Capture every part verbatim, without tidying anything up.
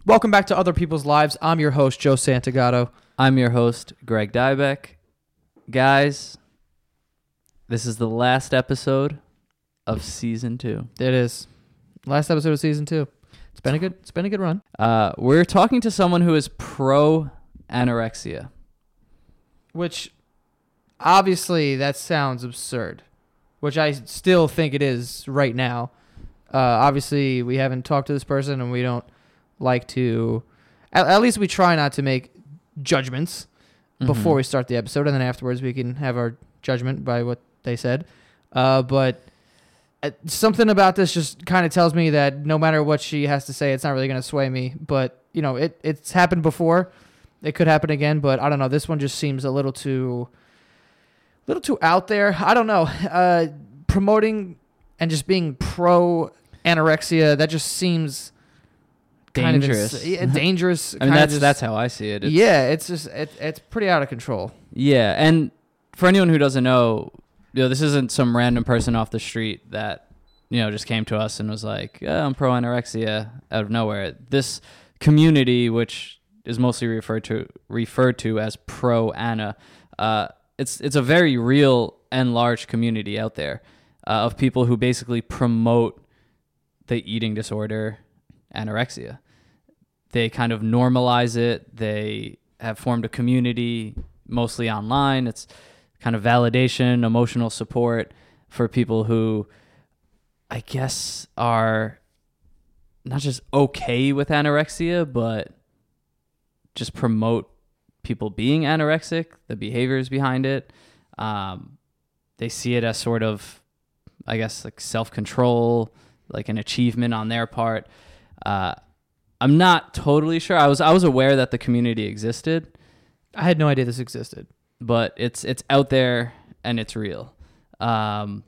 Welcome back to Other People's Lives. I'm your host, Joe Santagato. I'm your host, Greg Dybeck. Guys, this is the last episode of season two. It is. Last episode of season two. It's been a good it's been a good run. Uh, we're talking to someone who is pro anorexia. Which obviously that sounds absurd. Which I still think it is right now. Uh, obviously we haven't talked to this person and we don't like to at, at least we try not to make judgments mm-hmm. before we start the episode, and then afterwards we can have our judgment by what they said. Uh, but uh, something about this just kind of tells me that no matter what she has to say, it's not really going to sway me. But, you know, it it's happened before. It could happen again, but I don't know. This one just seems a little too, little too out there. I don't know. Uh, promoting and just being pro anorexia, that just seems dangerous. Kind of ins- yeah, dangerous. I mean, that's just, that's how I see it. It's, yeah, it's just it, it's pretty out of control. Yeah, and for anyone who doesn't know, you know, this isn't some random person off the street that, you know, just came to us and was like, yeah, I'm pro anorexia out of nowhere. This community, which is mostly referred to referred to as pro ana, uh, it's it's a very real and large community out there uh, of people who basically promote the eating disorder anorexia. They kind of normalize it. They have formed a community mostly online. It's kind of validation, emotional support for people who I guess are not just okay with anorexia, but just promote people being anorexic, the behaviors behind it. Um, they see it as sort of, I guess, like self-control, like an achievement on their part. Uh, I'm not totally sure. I was I was aware that the community existed. I had no idea this existed. But it's it's out there and it's real. Um,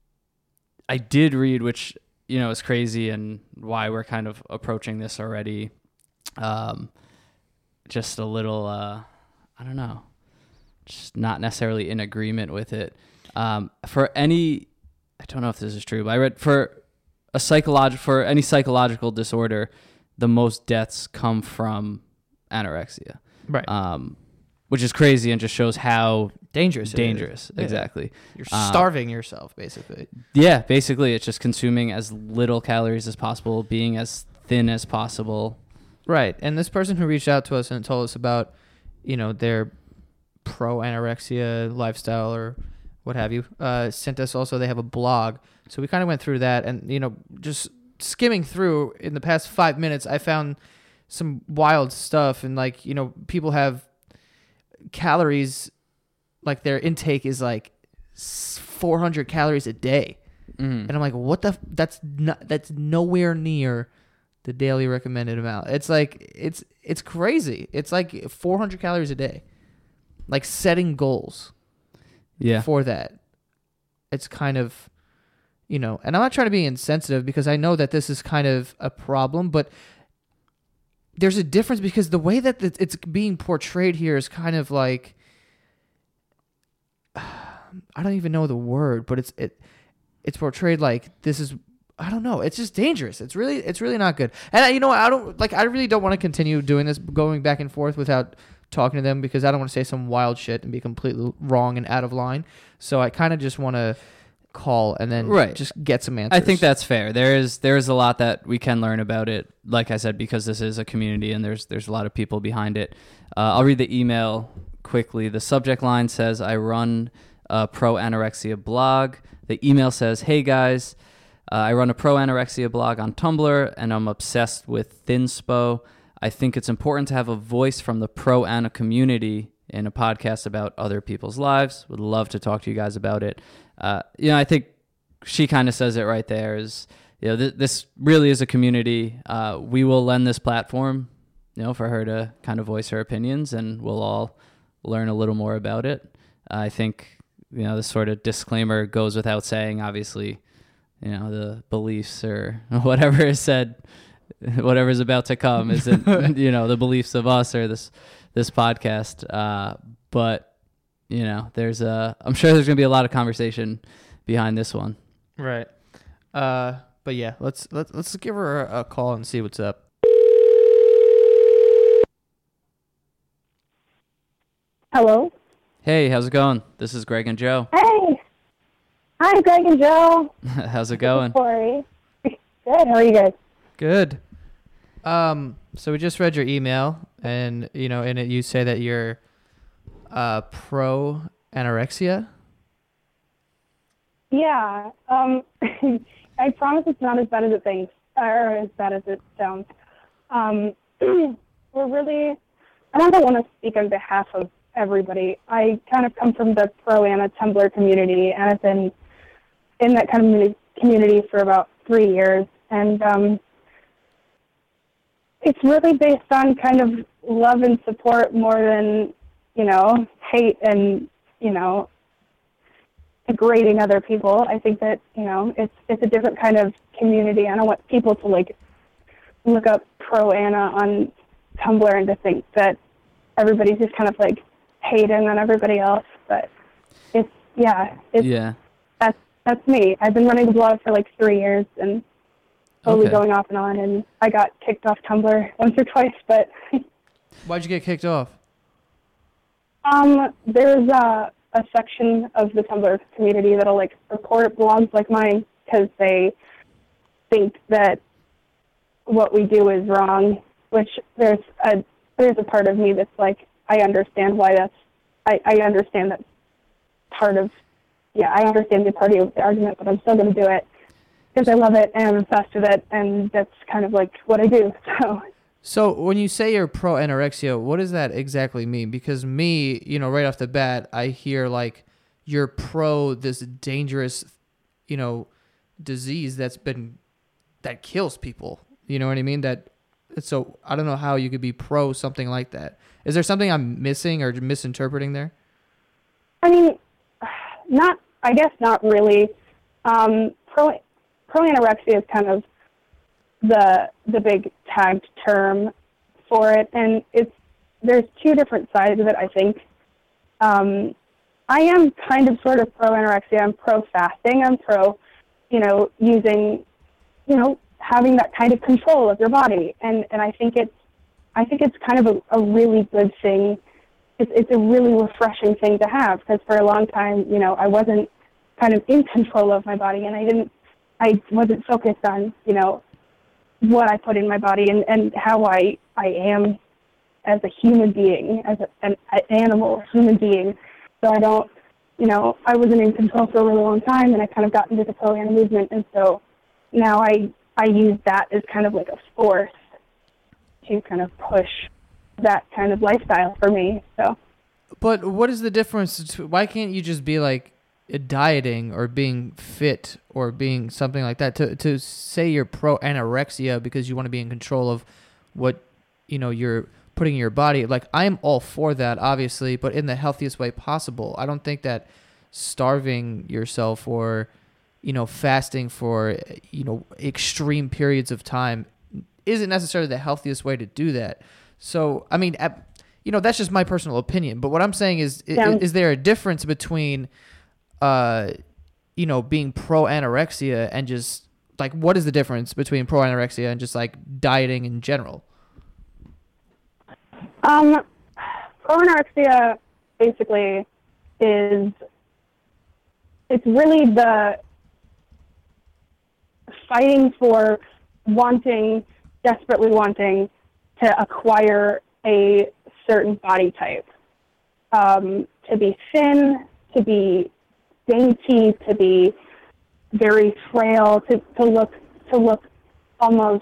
I did read, which, you know, is crazy and why we're kind of approaching this already. Um, just a little, uh, I don't know, just not necessarily in agreement with it. Um, for any, I don't know if this is true, but I read for a psychological for any psychological disorder, the most deaths come from anorexia. Right. Um, which is crazy and just shows how dangerous. Dangerous, yeah. exactly. You're starving um, yourself, basically. Yeah, basically, it's just consuming as little calories as possible, being as thin as possible. Right, and this person who reached out to us and told us about, you know, their pro anorexia lifestyle or what have you, uh, sent us also. They have a blog, so we kind of went through that, and you know, just skimming through in the past five minutes, I found some wild stuff, and like, you know, people have calories, like their intake is like four hundred calories a day, mm. and I'm like, what the? F- that's not. That's nowhere near the daily recommended amount. It's like it's it's crazy. It's like four hundred calories a day. Like setting goals. Yeah. For that, it's kind of, you know, and I'm not trying to be insensitive because I know that this is kind of a problem, but there's a difference because the way that it's being portrayed here is kind of like, I don't even know the word, but it's it it's portrayed like this is, I don't know, it's just dangerous. It's really it's really not good. And you know, I don't like I really don't want to continue doing this, going back and forth without talking to them, because I don't want to say some wild shit and be completely wrong and out of line. So I kind of just want to call and then right. just get some answers. I think that's fair. There is there is a lot that we can learn about it. Like I said, because this is a community and there's there's a lot of people behind it. Uh, I'll read the email quickly. The subject line says, "I run a pro anorexia blog." The email says, "Hey guys, uh, I run a pro anorexia blog on Tumblr and I'm obsessed with Thinspo. I think it's important to have a voice from the pro ana community in a podcast about other people's lives. Would love to talk to you guys about it." Uh, you know, I think she kind of says it right there is, you know, th- this really is a community. Uh, we will lend this platform, you know, for her to kind of voice her opinions, and we'll all learn a little more about it. Uh, I think, you know, this sort of disclaimer goes without saying. Obviously, you know, the beliefs or whatever is said, whatever is about to come isn't, you know, the beliefs of us or this this podcast. Uh, but you know, there's a, I'm sure there's going to be a lot of conversation behind this one. Right. Uh, but yeah, let's let's let's give her a, a call and see what's up. Hello. Hey, how's it going? This is Greg and Joe. Hey. Hi, Greg and Joe. How's it going? Corey. Good. How are you guys? Good. Um, so we just read your email, and you know, in it you say that you're uh, pro anorexia. Yeah. Um, I promise it's not as bad as it thinks, or as bad as it sounds. Um, we're really. I don't want to speak on behalf of everybody. I kind of come from the pro Ana Tumblr community, and I've been in that kind of community for about three years, and um, it's really based on kind of love and support more than, you know, hate and, you know, degrading other people. I think that, you know, it's it's a different kind of community. I don't want people to, like, look up pro Ana on Tumblr and to think that everybody's just kind of, like, hating on everybody else. But it's, yeah, it's, Yeah. that's, that's me. I've been running the blog for, like, three years and slowly Okay. going off and on, and I got kicked off Tumblr once or twice, but Why'd you get kicked off? um, there's a, a section of the Tumblr community that'll, like, report blogs like mine because they think that what we do is wrong, which there's a there's a part of me that's like, I understand why that's, I, I understand that part of, yeah, I understand the party of the argument, but I'm still going to do it because I love it and I'm obsessed with it, and that's kind of like what I do, so. So when you say you're pro anorexia, what does that exactly mean? Because me, you know, right off the bat, I hear like you're pro this dangerous, you know, disease that's been, that kills people. You know what I mean? That, so I don't know how you could be pro something like that. Is there something I'm missing or misinterpreting there? I mean, not, I guess not really. Um, pro, pro anorexia is kind of the the big tagged term for it, and it's, there's two different sides of it, I think. Um, I am kind of sort of pro anorexia. I'm pro fasting. I'm pro, you know, using, you know, having that kind of control of your body, and and I think it's, I think it's kind of a, a really good thing. It's it's a really refreshing thing to have, because for a long time, you know, I wasn't kind of in control of my body, and I didn't, I wasn't focused on, you know, what I put in my body and, and how I, I am as a human being, as a, an, an animal human being. So I don't, you know, I wasn't in control for a really long time, and I kind of got into the pro-Ana movement, and so now I, I use that as kind of like a force to kind of push that kind of lifestyle for me. So. But what is the difference? Why can't you just be like dieting or being fit or being something like that? To to say you're pro anorexia because you want to be in control of what, you know, you're putting in your body. Like, I'm all for that, obviously, but in the healthiest way possible. I don't think that starving yourself or, you know, fasting for, you know, extreme periods of time isn't necessarily the healthiest way to do that. So, I mean, at, you know, that's just my personal opinion. But what I'm saying is, Yeah. is, is there a difference between, uh, you know, being pro anorexia and just like, what is the difference between pro anorexia and just like dieting in general? Um, pro-anorexia basically is, it's really the fighting for wanting, desperately wanting to acquire a certain body type. Um, to be thin, to be dainty, to be very frail, to, to look, to look almost,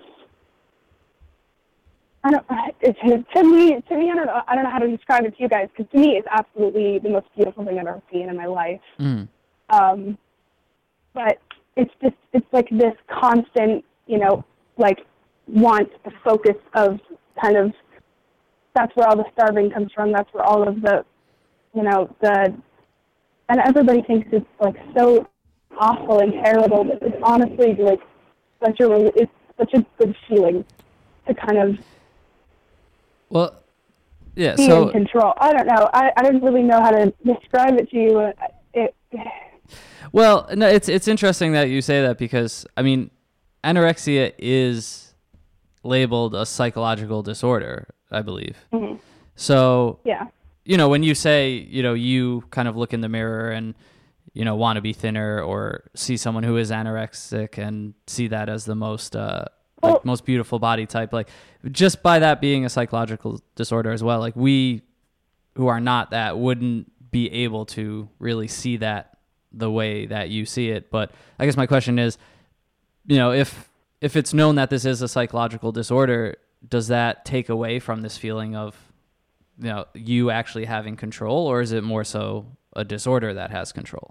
I don't, it, to me, to me, I don't know, I don't know how to describe it to you guys, because to me, it's absolutely the most beautiful thing I've ever seen in my life. Mm. Um, but it's just, it's like this constant, you know, like, want, the focus of kind of, that's where all the starving comes from, that's where all of the, you know, the, and everybody thinks it's, like, so awful and terrible, but it's honestly, like, such a, it's such a good feeling to kind of, Well, yeah, be so in control. I don't know. I, I don't really know how to describe it to you. It, well, no, it's it's interesting that you say that, because I mean, anorexia is labeled a psychological disorder, I believe. mm-hmm. So, Yeah. you know, when you say, you know, you kind of look in the mirror and, you know, want to be thinner or see someone who is anorexic and see that as the most, uh, like Well- most beautiful body type, like just by that being a psychological disorder as well, like we who are not that wouldn't be able to really see that the way that you see it. But I guess my question is, you know, if, if it's known that this is a psychological disorder, does that take away from this feeling of, you know, you actually having control, or is it more so a disorder that has control?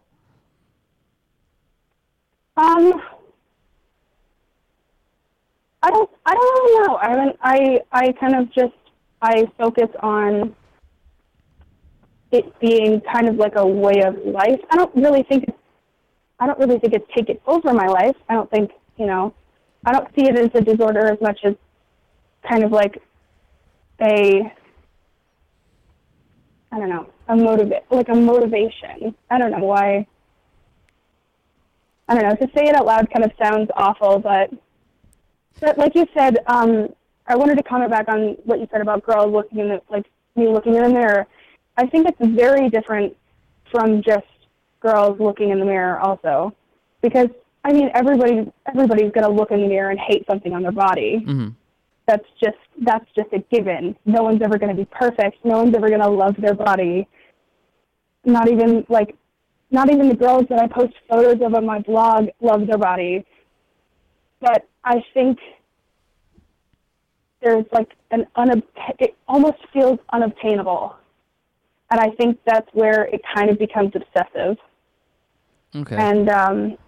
Um, I don't, I don't really know. I mean, I, I kind of just, I focus on it being kind of like a way of life. I don't really think, it's, I don't really think it's taken over my life. I don't think, you know, I don't see it as a disorder as much as kind of like a, I don't know, a motiva- like a motivation. I don't know why. I don't know, to say it out loud kind of sounds awful, but, but like you said, um, I wanted to comment back on what you said about girls looking in the, like me looking in the mirror. I think it's very different from just girls looking in the mirror also, because I mean, everybody, everybody's going to look in the mirror and hate something on their body. Mm-hmm. That's just, that's just a given. No one's ever going to be perfect. No one's ever going to love their body. Not even like, Not even the girls that I post photos of on my blog love their body. But I think there's like an unob- it almost feels unobtainable. And I think that's where it kind of becomes obsessive. Okay. And um,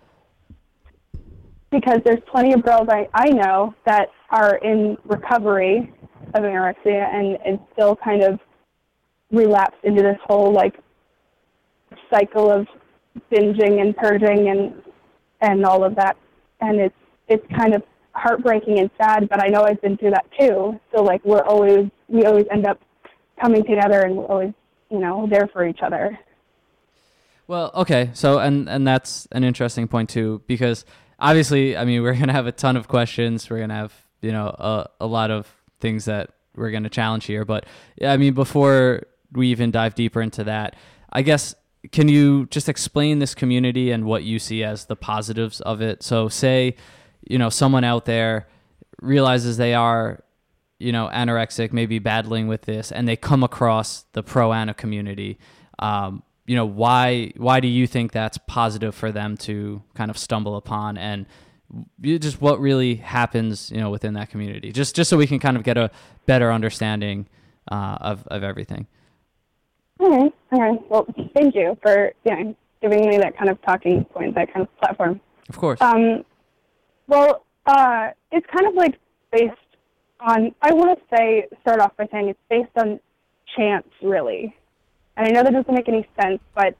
because there's plenty of girls I, I know that are in recovery of anorexia and, and still kind of relapse into this whole like cycle of binging and purging and and all of that, and it's it's kind of heartbreaking and sad, but I know I've been through that too. So like we're always we always end up coming together, and we're always, you know, there for each other. Well, okay. So, and, and that's an interesting point too, because obviously, I mean, we're going to have a ton of questions. We're going to have, you know, a, a lot of things that we're going to challenge here. But I mean, before we even dive deeper into that, I guess, can you just explain this community and what you see as the positives of it? So say, you know, someone out there realizes they are, you know, anorexic, maybe battling with this, and they come across the Pro-Ana community. Um, you know, why why do you think that's positive for them to kind of stumble upon, and just what really happens, you know, within that community? Just just so we can kind of get a better understanding uh, of of everything. Okay, all right. Well, thank you for, you know, giving me that kind of talking point, that kind of platform. Of course. Um, well, uh, it's kind of like based on, I want to say, start off by saying it's based on chance, really. And I know that doesn't make any sense, but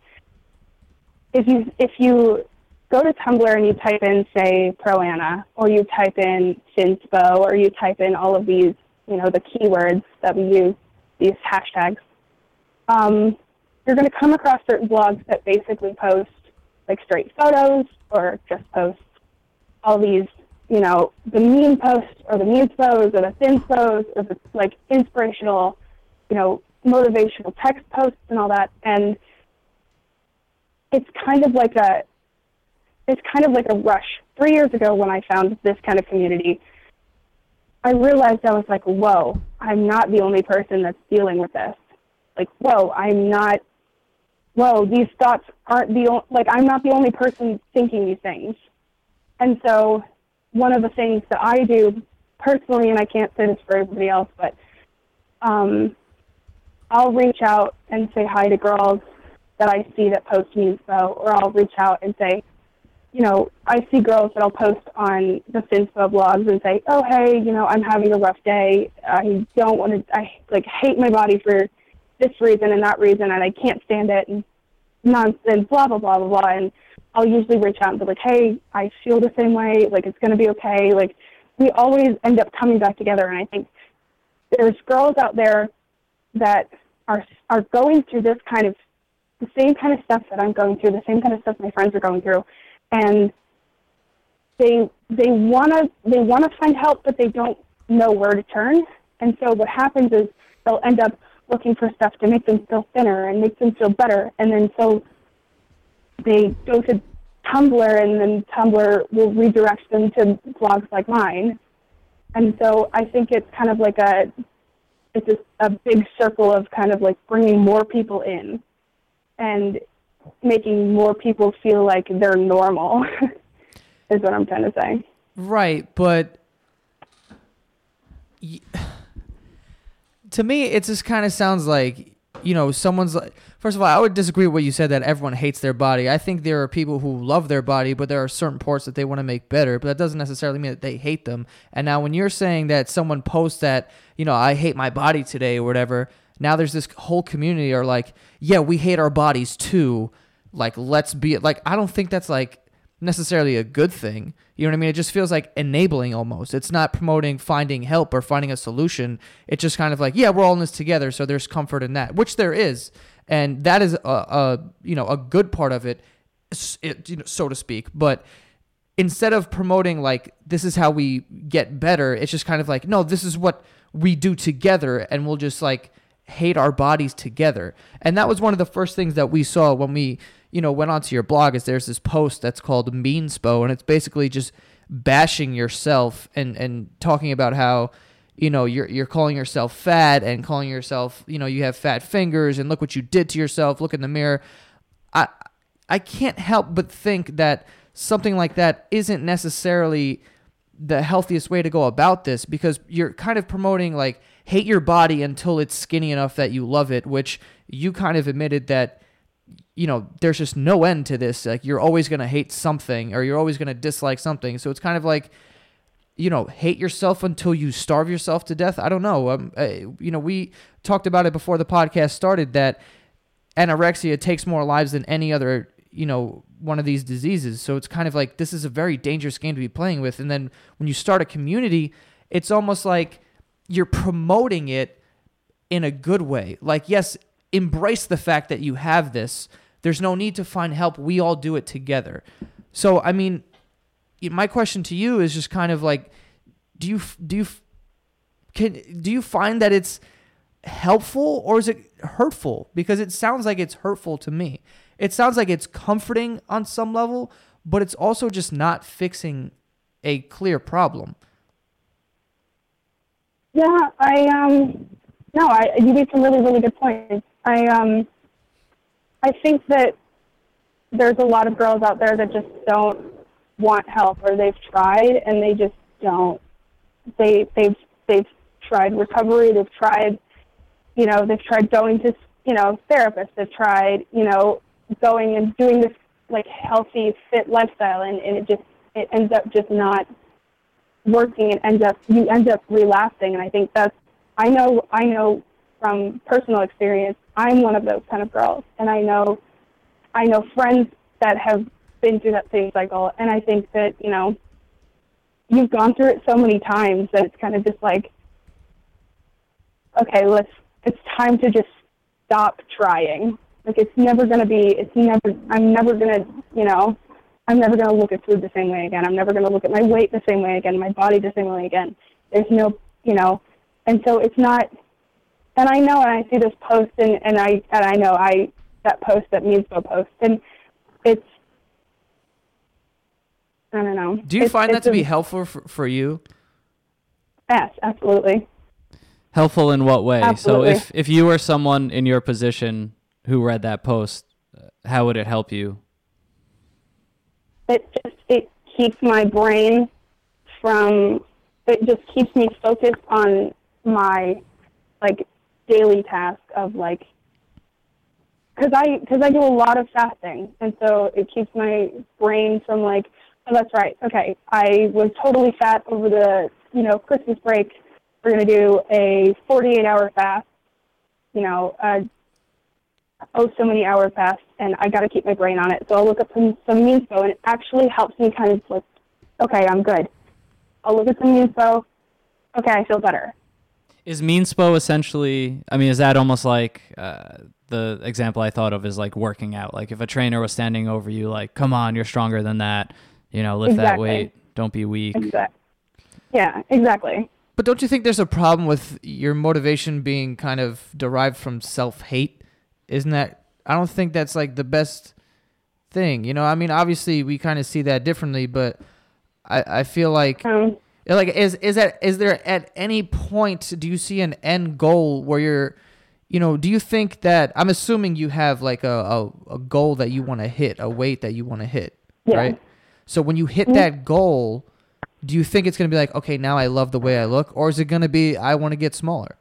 if you if you go to Tumblr and you type in, say, Pro-Ana, or you type in Finspo, or you type in all of these, you know, the keywords that we use, these hashtags, um, you're going to come across certain blogs that basically post, like, straight photos, or just post all these, you know, the meme posts, or the Meme-spos, or the Finspos, or the, like, inspirational, you know, motivational text posts and all that, and it's kind of like a it's kind of like a rush. Three years ago when I found this kind of community, I realized I was like, whoa, I'm not the only person that's dealing with this. Like, whoa, I'm not, whoa, these thoughts aren't the only, like, I'm not the only person thinking these things. And so one of the things that I do personally, and I can't say this for everybody else, but um, I'll reach out and say hi to girls that I see that post Meme-spo, or I'll reach out and say, you know, I see girls that I'll post on the Finspo blogs and say, oh, hey, you know, I'm having a rough day. I don't want to, I, like, hate my body for this reason and that reason, and I can't stand it, and nonsense, blah, blah, blah, blah, blah. And I'll usually reach out and be like, hey, I feel the same way. Like, it's going to be okay. Like, we always end up coming back together, and I think there's girls out there that are are going through this kind of, the same kind of stuff that I'm going through, the same kind of stuff my friends are going through, and they they want to they want to find help, but they don't know where to turn. And so what happens is they'll end up looking for stuff to make them feel thinner and make them feel better. And then so they go to Tumblr, and then Tumblr will redirect them to blogs like mine. And so I think it's kind of like a, it's a, a big circle of kind of like bringing more people in and making more people feel like they're normal is what I'm trying to say. Right, but y- to me, it just kind of sounds like, you know, someone's like, first of all, I would disagree with what you said that everyone hates their body. I think there are people who love their body, but there are certain parts that they want to make better, but that doesn't necessarily mean that they hate them. And now when you're saying that someone posts that, you know, I hate my body today or whatever, now there's this whole community are like, yeah, we hate our bodies too. Like, let's be, like, I don't think that's like necessarily a good thing. You know what I mean? It just feels like enabling almost. It's not promoting finding help or finding a solution. It's just kind of like, yeah, we're all in this together, so there's comfort in that, which there is. And that is a, a you know, a good part of it, it, you know, so to speak. But instead of promoting like, this is how we get better, it's just kind of like, no, this is what we do together, and we'll just like hate our bodies together. And that was one of the first things that we saw when we, you know, went onto your blog, is there's this post that's called Meanspo, and it's basically just bashing yourself and, and talking about how, you know, you're you're calling yourself fat and calling yourself, you know, you have fat fingers and look what you did to yourself, look in the mirror. I I can't help but think that something like that isn't necessarily the healthiest way to go about this, because you're kind of promoting like hate your body until it's skinny enough that you love it, which you kind of admitted that, you know, there's just no end to this. Like, you're always going to hate something, or you're always going to dislike something. So it's kind of like, you know, hate yourself until you starve yourself to death. I don't know. Um, uh, you know, we talked about it before the podcast started that anorexia takes more lives than any other, you know, one of these diseases. So it's kind of like, this is a very dangerous game to be playing with. And then when you start a community, it's almost like you're promoting it in a good way. Like, yes, embrace the fact that you have this. There's no need to find help. We all do it together. So, I mean, my question to you is just kind of like, do you do you can do you find that it's helpful or is it hurtful? Because it sounds like it's hurtful to me. It sounds like it's comforting on some level, but it's also just not fixing a clear problem. Yeah, I um no, I you made some really, really good points. I um I think that there's a lot of girls out there that just don't want help, or they've tried and they just don't. They they've they've tried recovery, they've tried, you know, they've tried going to, you know, therapists, they've tried, you know, going and doing this like healthy, fit lifestyle, and, and it just it ends up just not working. It ends up you end up relapsing, and I think that's I know I know from personal experience, I'm one of those kind of girls, and I know I know friends that have been through that same cycle, and I think that, you know, you've gone through it so many times that it's kind of just like, okay, let's it's time to just stop trying. Like, it's never going to be, it's never, I'm never going to, you know, I'm never going to look at food the same way again. I'm never going to look at my weight the same way again, my body the same way again. There's no, you know, and so it's not, and I know, and I see this post, and, and I and I know I, that post, that Meanspo post, and it's, I don't know. Do you it's, find it's that to a, be helpful for, for you? Yes, absolutely. Helpful in what way? Absolutely. So if, if you were someone in your position who read that post, how would it help you? It just, it keeps my brain from, it just keeps me focused on my, like, daily task of, like, because I, cause I do a lot of fasting, and so it keeps my brain from, like, oh, that's right, okay, I was totally fat over the, you know, Christmas break. We're going to do a forty-eight hour fast, you know, uh, oh, so many hour fast, and I got to keep my brain on it. So I'll look up some, some Meanspo, and it actually helps me kind of like, okay, I'm good. I'll look at some Meanspo. Okay, I feel better. Is Meanspo essentially, I mean, is that almost like uh, the example I thought of is like working out? Like if a trainer was standing over you, like, come on, you're stronger than that, you know, lift Exactly. that weight, don't be weak. Exactly. Yeah, exactly. But don't you think there's a problem with your motivation being kind of derived from self-hate? Isn't that, I don't think that's like the best thing. You know, I mean, obviously we kind of see that differently, but I, I feel like, Um, like, is, is that, is there at any point, do you see an end goal where you're, you know, do you think that, I'm assuming you have like a, a, a goal that you want to hit, a weight that you want to hit, Yeah. right? So when you hit Mhm. that goal, do you think it's going to be like, okay, now I love the way I look? Or is it going to be, I want to get smaller?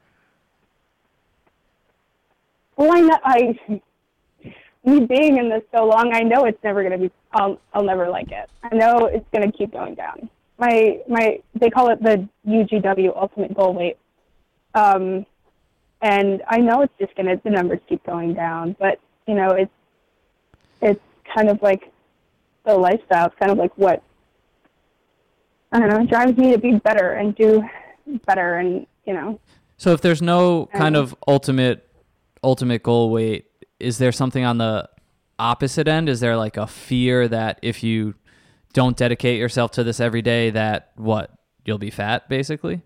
well, I know, I, me being in this so long, I know it's never going to be, I'll, I'll never like it. I know it's going to keep going down. My, my, they call it the U G W, ultimate goal weight. Um, and I know it's just going to, the numbers keep going down, but, you know, it's, it's kind of like the lifestyle. It's kind of like what, I don't know, it drives me to be better and do better and, you know. So if there's no kind Um, of ultimate ultimate goal weight, is there something on the opposite end? Is there like a fear that if you don't dedicate yourself to this every day, that what, you'll be fat basically?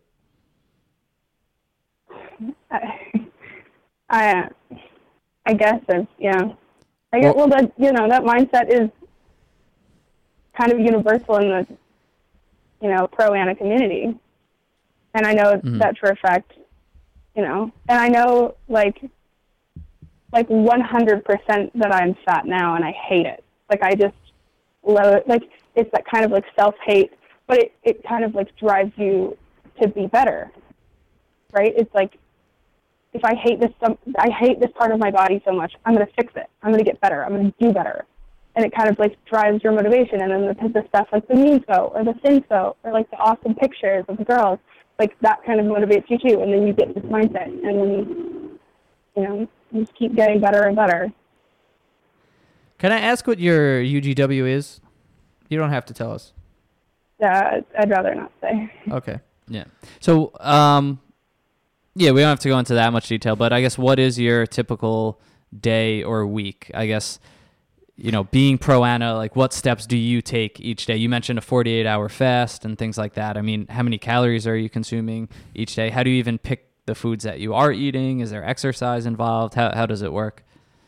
I, I, I guess, it's, yeah. I guess, well, that, you know, that mindset is kind of universal in the, you know, pro-Anna community. And I know Mhm. that for a fact, you know, and I know, like, like one hundred percent that I'm fat now and I hate it. Like, I just love it. Like, it's that kind of, like, self-hate, but it, it kind of, like, drives you to be better, right? It's like, if I hate this, some, I hate this part of my body so much, I'm going to fix it. I'm going to get better. I'm going to do better. And it kind of, like, drives your motivation. And then the, the stuff like the memes go, or the things go, or, like, the awesome pictures of the girls, like, that kind of motivates you, too. And then you get this mindset. And then, you know, you just keep getting better and better. Can I ask what your U G W is? You don't have to tell us. Uh, I'd rather not say. Okay. Yeah. So, um, yeah, we don't have to go into that much detail, but I guess what is your typical day or week? I guess, you know, being pro-Anna, like what steps do you take each day? You mentioned a forty-eight hour fast and things like that. I mean, how many calories are you consuming each day? How do you even pick the foods that you are eating? Is there exercise involved? How how does it work?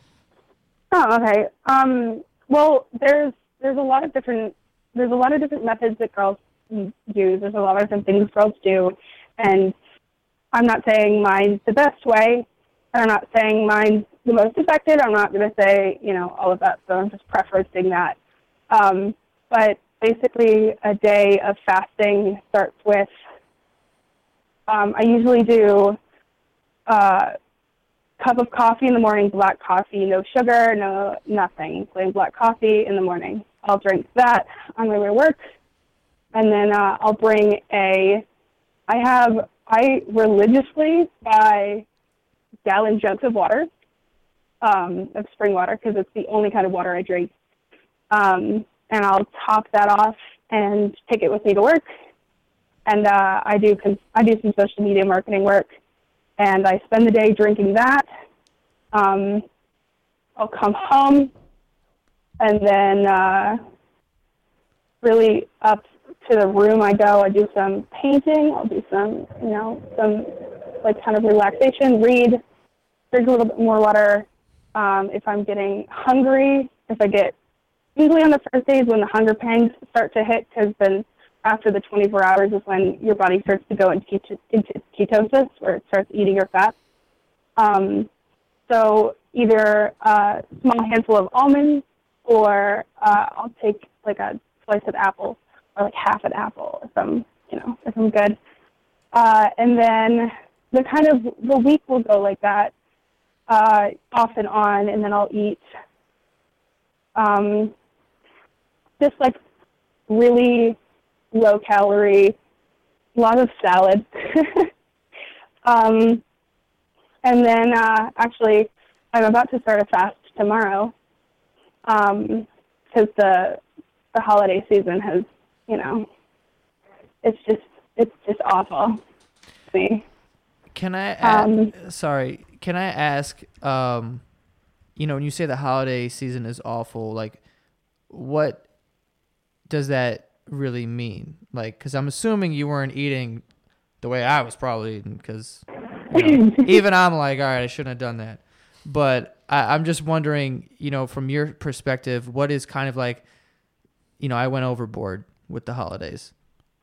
Oh, okay. Um, well, there's there's a lot of different there's a lot of different methods that girls use. There's a lot of different things girls do, and I'm not saying mine's the best way. I'm not saying mine's the most effective. I'm not going to say, you know, all of that, so I'm just prefacing that. Um, but basically, a day of fasting starts with, um, I usually do a cup of coffee in the morning, black coffee, no sugar, no nothing, plain black coffee in the morning. I'll drink that on my way to work, and then uh, I'll bring a, I have, I religiously buy gallon jugs of water, um, of spring water, because it's the only kind of water I drink. Um, and I'll top that off and take it with me to work. And uh, I do cons- I do some social media marketing work, and I spend the day drinking that. Um, I'll come home, and then uh, really up to the room I go. I do some painting. I'll do some, you know, some like kind of relaxation, read, drink a little bit more water. Um, if I'm getting hungry, if I get, usually on the first days when the hunger pangs start to hit, because then after the twenty-four hours is when your body starts to go into, ket- into ketosis, where it starts eating your fat. Um, so either a small handful of almonds, or uh, I'll take like a slice of apple, or like half an apple if I'm, you know, if I'm good. Uh, and then the kind of, the week will go like that, uh, off and on, and then I'll eat um, just like really low calorie, a lot of salad. um, and then uh, actually, I'm about to start a fast tomorrow, because um, the the holiday season has, you know, it's just it's just awful to me. Can I ask, Um, sorry, can I ask, um, you know, when you say the holiday season is awful, like, what does that really mean? Like, because I'm assuming you weren't eating the way I was probably, because you know, even I'm like, all right, I shouldn't have done that. But I, I'm just wondering, you know, from your perspective, what is kind of like, you know, I went overboard with the holidays.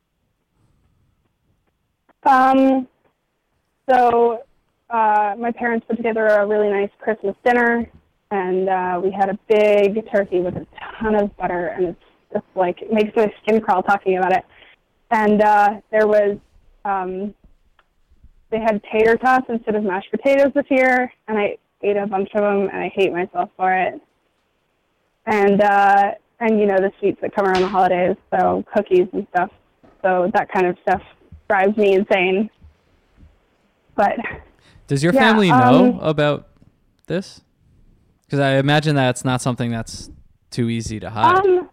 Um, so uh, my parents put together a really nice Christmas dinner, and uh, we had a big turkey with a ton of butter, and it's just like, it makes my skin crawl talking about it. And uh, there was, um, they had tater tots instead of mashed potatoes this year, and I ate a bunch of them, and I hate myself for it. And, uh, and you know, the sweets that come around the holidays, so cookies and stuff. So that kind of stuff drives me insane. But does your yeah, family know um, about this? Because I imagine that's not something that's too easy to hide. Um,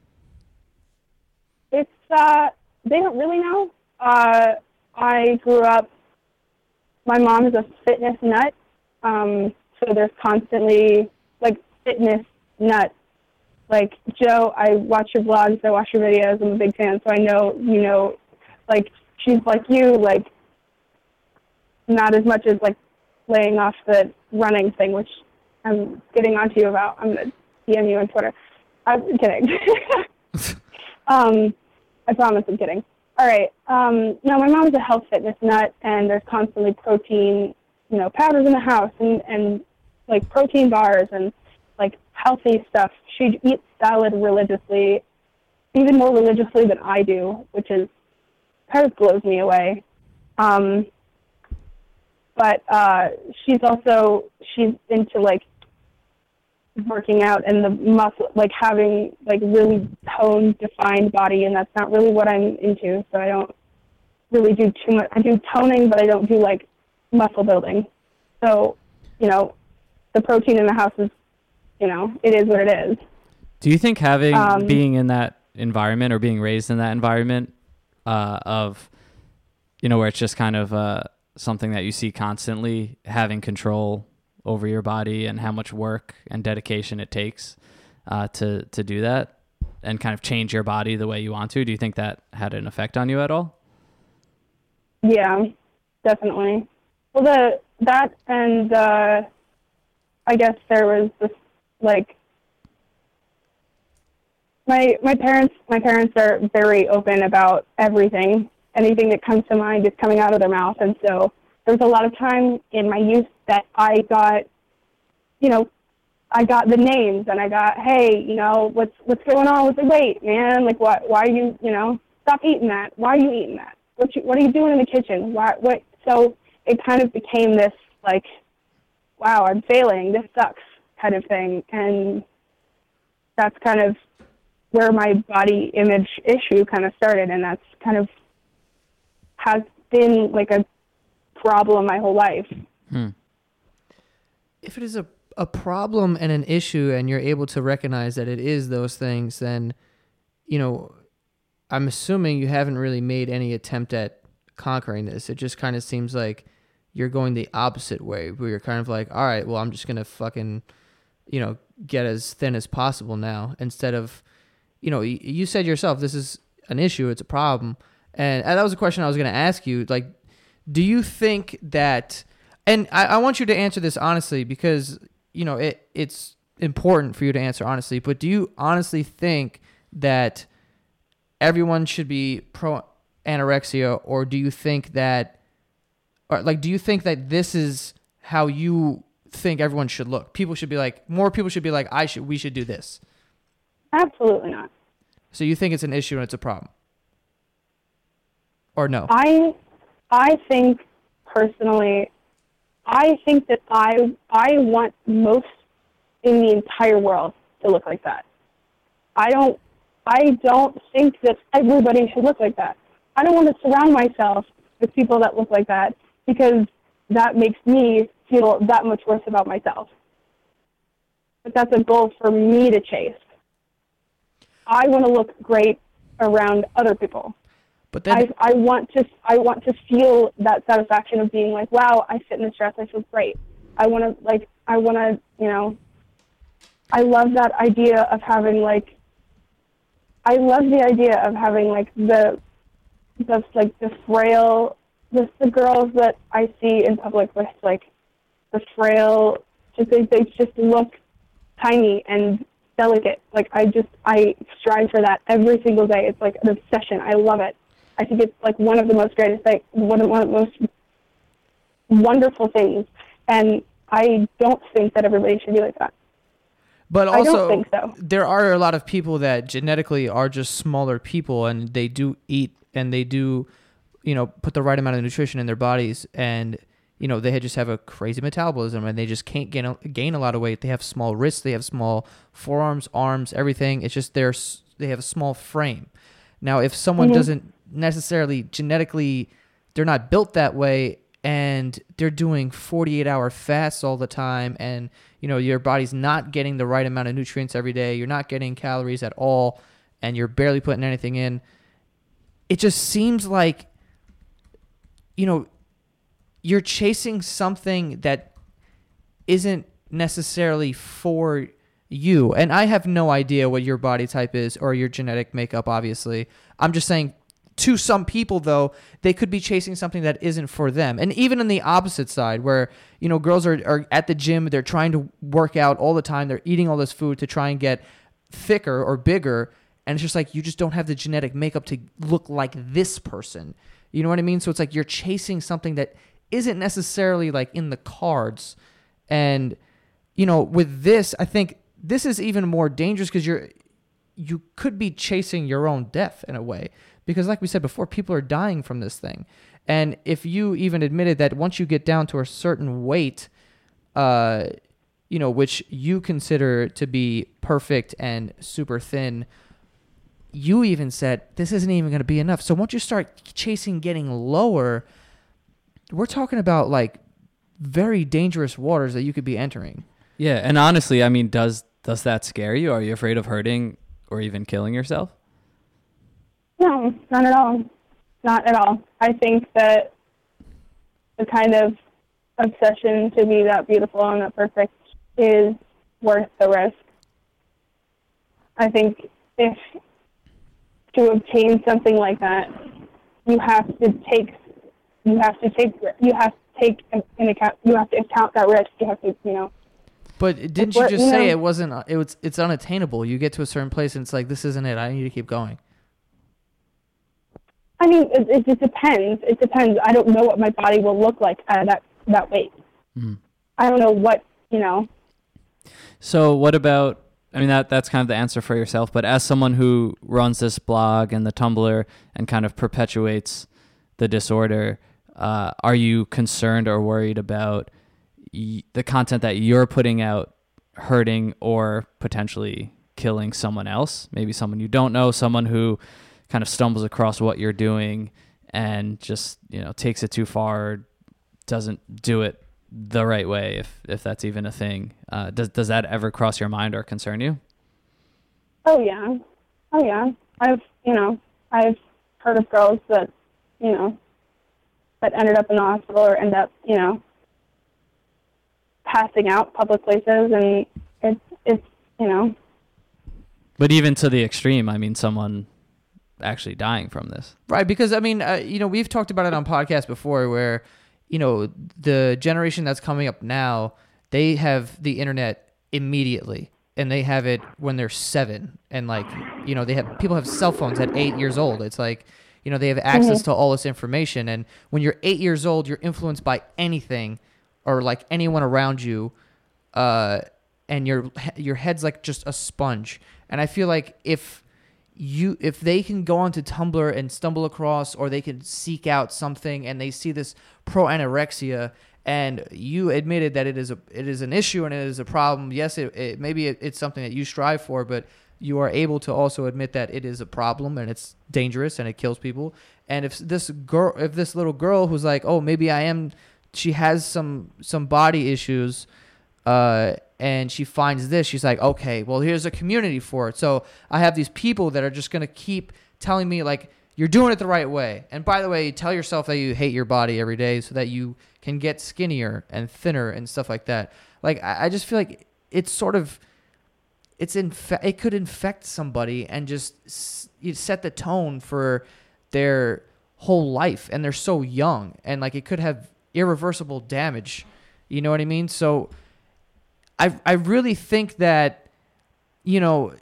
it's, uh, they don't really know. Uh, I grew up, my mom is a fitness nut. Um, so there's constantly, like, fitness nut. Like, Joe, I watch your vlogs, I watch your videos, I'm a big fan, so I know, you know, like, she's like you, like, not as much as, like, laying off the running thing, which I'm getting onto you about. I'm going to D M you on Twitter. I'm kidding. um, I promise I'm kidding. All right. Um, no, my mom's a health fitness nut, and there's constantly protein, you know, powders in the house, and, and like, protein bars, and, like, healthy stuff. She eats salad religiously, even more religiously than I do, which is kind of blows me away. Um, but uh, she's also, she's into, like, working out and the muscle, like, having, like, really toned, defined body, and that's not really what I'm into, so I don't really do too much. I do toning, but I don't do, like, muscle building. So, you know, the protein in the house is, you know, it is what it is. Do you think having, Um, being in that environment or being raised in that environment uh, of, you know, where it's just kind of uh, something that you see constantly, having control over your body and how much work and dedication it takes uh, to, to do that and kind of change your body the way you want to, do you think that had an effect on you at all? Yeah, definitely. Well, the that and uh, I guess there was this, like, my my parents my parents are very open about everything. Anything that comes to mind is coming out of their mouth, and so there was a lot of time in my youth that I got, you know, I got the names, and I got, hey, you know, what's what's going on with the weight, man? Like, what? Why are you, you know, stop eating that? Why are you eating that? What you, what are you doing in the kitchen? Why? What? So it kind of became this, like, wow, I'm failing. This sucks kind of thing, and that's kind of where my body image issue kind of started, and that's kind of has been like a problem my whole life. Hmm. If it is a, a problem and an issue and you're able to recognize that it is those things, then, you know, I'm assuming you haven't really made any attempt at conquering this. It just kind of seems like you're going the opposite way, where you're kind of like, all right, well, I'm just going to fucking, you know, get as thin as possible now, instead of, you know, you said yourself, this is an issue, it's a problem. And that was a question I was going to ask you. Like, do you think that, and I, I want you to answer this honestly, because, you know, it it's important for you to answer honestly, but do you honestly think that everyone should be pro anorexia, or do you think that, or like, do you think that this is how you think everyone should look? People should be like, more people should be like, I should, we should do this. Absolutely not. So you think it's an issue and it's a problem? Or no? I I think personally, I think that I I want most in the entire world to look like that. I don't I don't think that everybody should look like that. I don't want to surround myself with people that look like that, because that makes me feel that much worse about myself. But that's a goal for me to chase. I want to look great around other people. But then, I I want to I want to feel that satisfaction of being like, wow, I fit in this dress, I feel great. I want to like I want to you know. I love that idea of having like. I love the idea of having like the, the like the frail just the girls that I see in public with like the frail, just they, they just look tiny and delicate. Like I just I strive for that every single day. It's like an obsession. I love it. I think it's like one of the most greatest things, one of, one of the most wonderful things. And I don't think that everybody should be like that. But also, I don't think so. There are a lot of people that genetically are just smaller people, and they do eat and they do, you know, put the right amount of nutrition in their bodies, and you know they just have a crazy metabolism, and they just can't gain a, gain a lot of weight. They have small wrists, they have small forearms, arms, everything. It's just they're they have a small frame. Now, if someone mm-hmm. doesn't necessarily genetically, they're not built that way, and they're doing forty-eight hour fasts all the time, and you know your body's not getting the right amount of nutrients every day, you're not getting calories at all, and you're barely putting anything in, it just seems like, you know, you're chasing something that isn't necessarily for you. And I have no idea what your body type is or your genetic makeup, obviously. I'm just saying, to some people, though, they could be chasing something that isn't for them. And even on the opposite side, where, you know, girls are, are at the gym, they're trying to work out all the time, they're eating all this food to try and get thicker or bigger, and it's just like, you just don't have the genetic makeup to look like this person. You know what I mean? So it's like you're chasing something that isn't necessarily like in the cards. And, you know, with this, I think this is even more dangerous because you're, you could be chasing your own death in a way. Because like we said before, people are dying from this thing. And if you even admitted that once you get down to a certain weight, uh, you know, which you consider to be perfect and super thin, you even said, this isn't even going to be enough. So once you start chasing getting lower, we're talking about like very dangerous waters that you could be entering. Yeah, and honestly, I mean, does does that scare you? Are you afraid of hurting or even killing yourself? No, not at all. Not at all. I think that the kind of obsession to be that beautiful and that perfect is worth the risk. I think if to obtain something like that, you have to take, you have to take, you have to take an account, you have to account that risk. You have to, you know. But didn't you just you say know, it wasn't? It was. It's unattainable. You get to a certain place and it's like, this isn't it. I need to keep going. I mean, it, it just depends. It depends. I don't know what my body will look like at that that weight. Mm. I don't know what, you know. So what about, I mean, that that's kind of the answer for yourself, but as someone who runs this blog and the Tumblr and kind of perpetuates the disorder, uh, are you concerned or worried about y- the content that you're putting out hurting or potentially killing someone else? Maybe someone you don't know, someone who kind of stumbles across what you're doing and just, you know, takes it too far, doesn't do it the right way, if if that's even a thing. Uh, does does that ever cross your mind or concern you? Oh yeah, oh yeah. I've you know I've heard of girls that you know that ended up in the hospital or end up you know passing out public places, and it's it's you know. But even to the extreme, I mean, someone actually dying from this, right? Because I mean, uh, you know, we've talked about it on podcasts before, where you know the generation that's coming up now, they have the internet immediately, and they have it when they're seven, and like you know, they have people have cell phones at eight years old. It's like you know they have access mm-hmm. to all this information, and when you're eight years old, you're influenced by anything or like anyone around you, uh, and your your head's like just a sponge. And I feel like if You, if they can go onto Tumblr and stumble across, or they can seek out something and they see this pro anorexia, and you admitted that it is a it is an issue and it is a problem. Yes, it, it maybe it, it's something that you strive for, but you are able to also admit that it is a problem and it's dangerous and it kills people. And if this girl, if this little girl who's like, oh, maybe I am, she has some some body issues, uh. and she finds this, she's like, okay, well, here's a community for it. So I have these people that are just going to keep telling me, like, you're doing it the right way. And by the way, tell yourself that you hate your body every day so that you can get skinnier and thinner and stuff like that. Like, I, I just feel like it's sort of, it's infe- it could infect somebody and just s- you set the tone for their whole life, and they're so young, and like it could have irreversible damage. You know what I mean? So I I really think that, you know,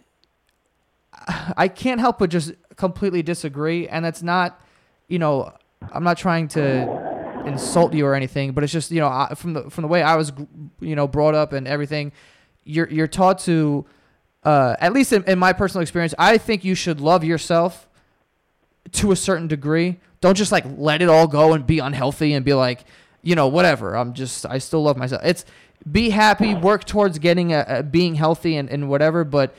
I can't help but just completely disagree, and that's not, you know, I'm not trying to insult you or anything, but it's just, you know, I, from the from the way I was, you know, brought up and everything, you're you're taught to, uh, at least in, in my personal experience, I think you should love yourself to a certain degree. Don't just like let it all go and be unhealthy and be like, you know, whatever. I'm just, I still love myself. It's be happy, work towards getting a, a being healthy and, and whatever, but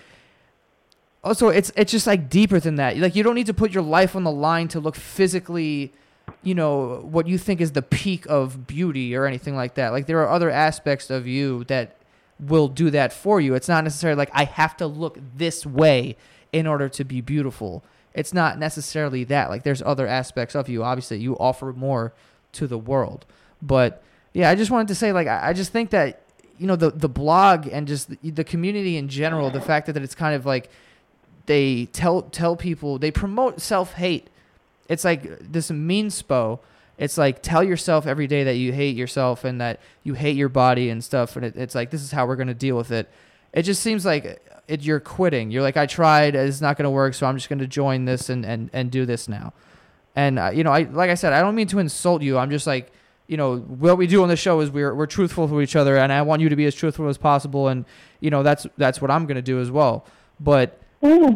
also it's it's just like deeper than that. Like you don't need to put your life on the line to look physically, you know, what you think is the peak of beauty or anything like that. Like there are other aspects of you that will do that for you. It's not necessarily like I have to look this way in order to be beautiful. It's not necessarily that. Like there's other aspects of you. Obviously, you offer more to the world. But yeah, I just wanted to say, like, I, I just think that, you know, the the blog and just the, the community in general, the fact that, that it's kind of like they tell tell people, they promote self-hate. It's like this mean-spo. It's like tell yourself every day that you hate yourself and that you hate your body and stuff. And it, it's like, this is how we're going to deal with it. It just seems like it, you're quitting. You're like, I tried, it's not going to work, so I'm just going to join this and, and, and do this now. And, uh, you know, I like I said, I don't mean to insult you. I'm just like, you know, what we do on the show is we're we're truthful to each other, and I want you to be as truthful as possible. And, you know, that's that's what I'm going to do as well. But uh,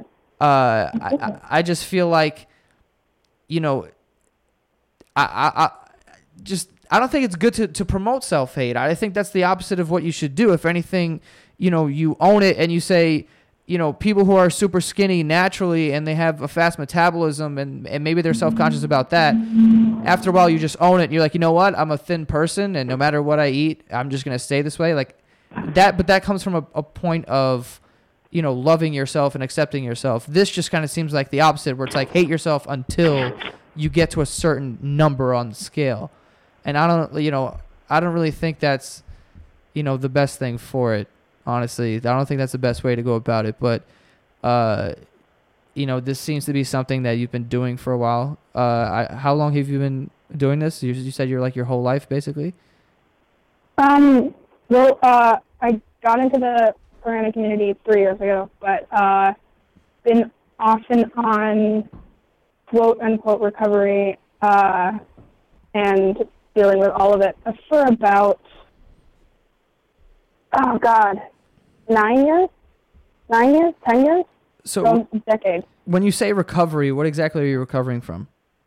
I, I just feel like, you know, I, I, I just I don't think it's good to, to promote self-hate. I think that's the opposite of what you should do. If anything, you know, you own it and you say, you know, people who are super skinny naturally and they have a fast metabolism and, and maybe they're self-conscious about that. After a while, you just own it. And you're like, you know what? I'm a thin person, and no matter what I eat, I'm just going to stay this way. Like that, but that comes from a, a point of, you know, loving yourself and accepting yourself. This just kind of seems like the opposite, where it's like hate yourself until you get to a certain number on the scale. And I don't, you know, I don't really think that's, you know, the best thing for it. Honestly, I don't think that's the best way to go about it. But, uh, you know, this seems to be something that you've been doing for a while. Uh, I, how long have you been doing this? You, you said you're like your whole life, basically. Um. Well, uh, I got into the Piranha community three years ago, but uh, been off and on quote unquote recovery uh, and dealing with all of it for about oh god, nine years, nine years, ten years. So almost a decade. When you say recovery, what exactly are you recovering from?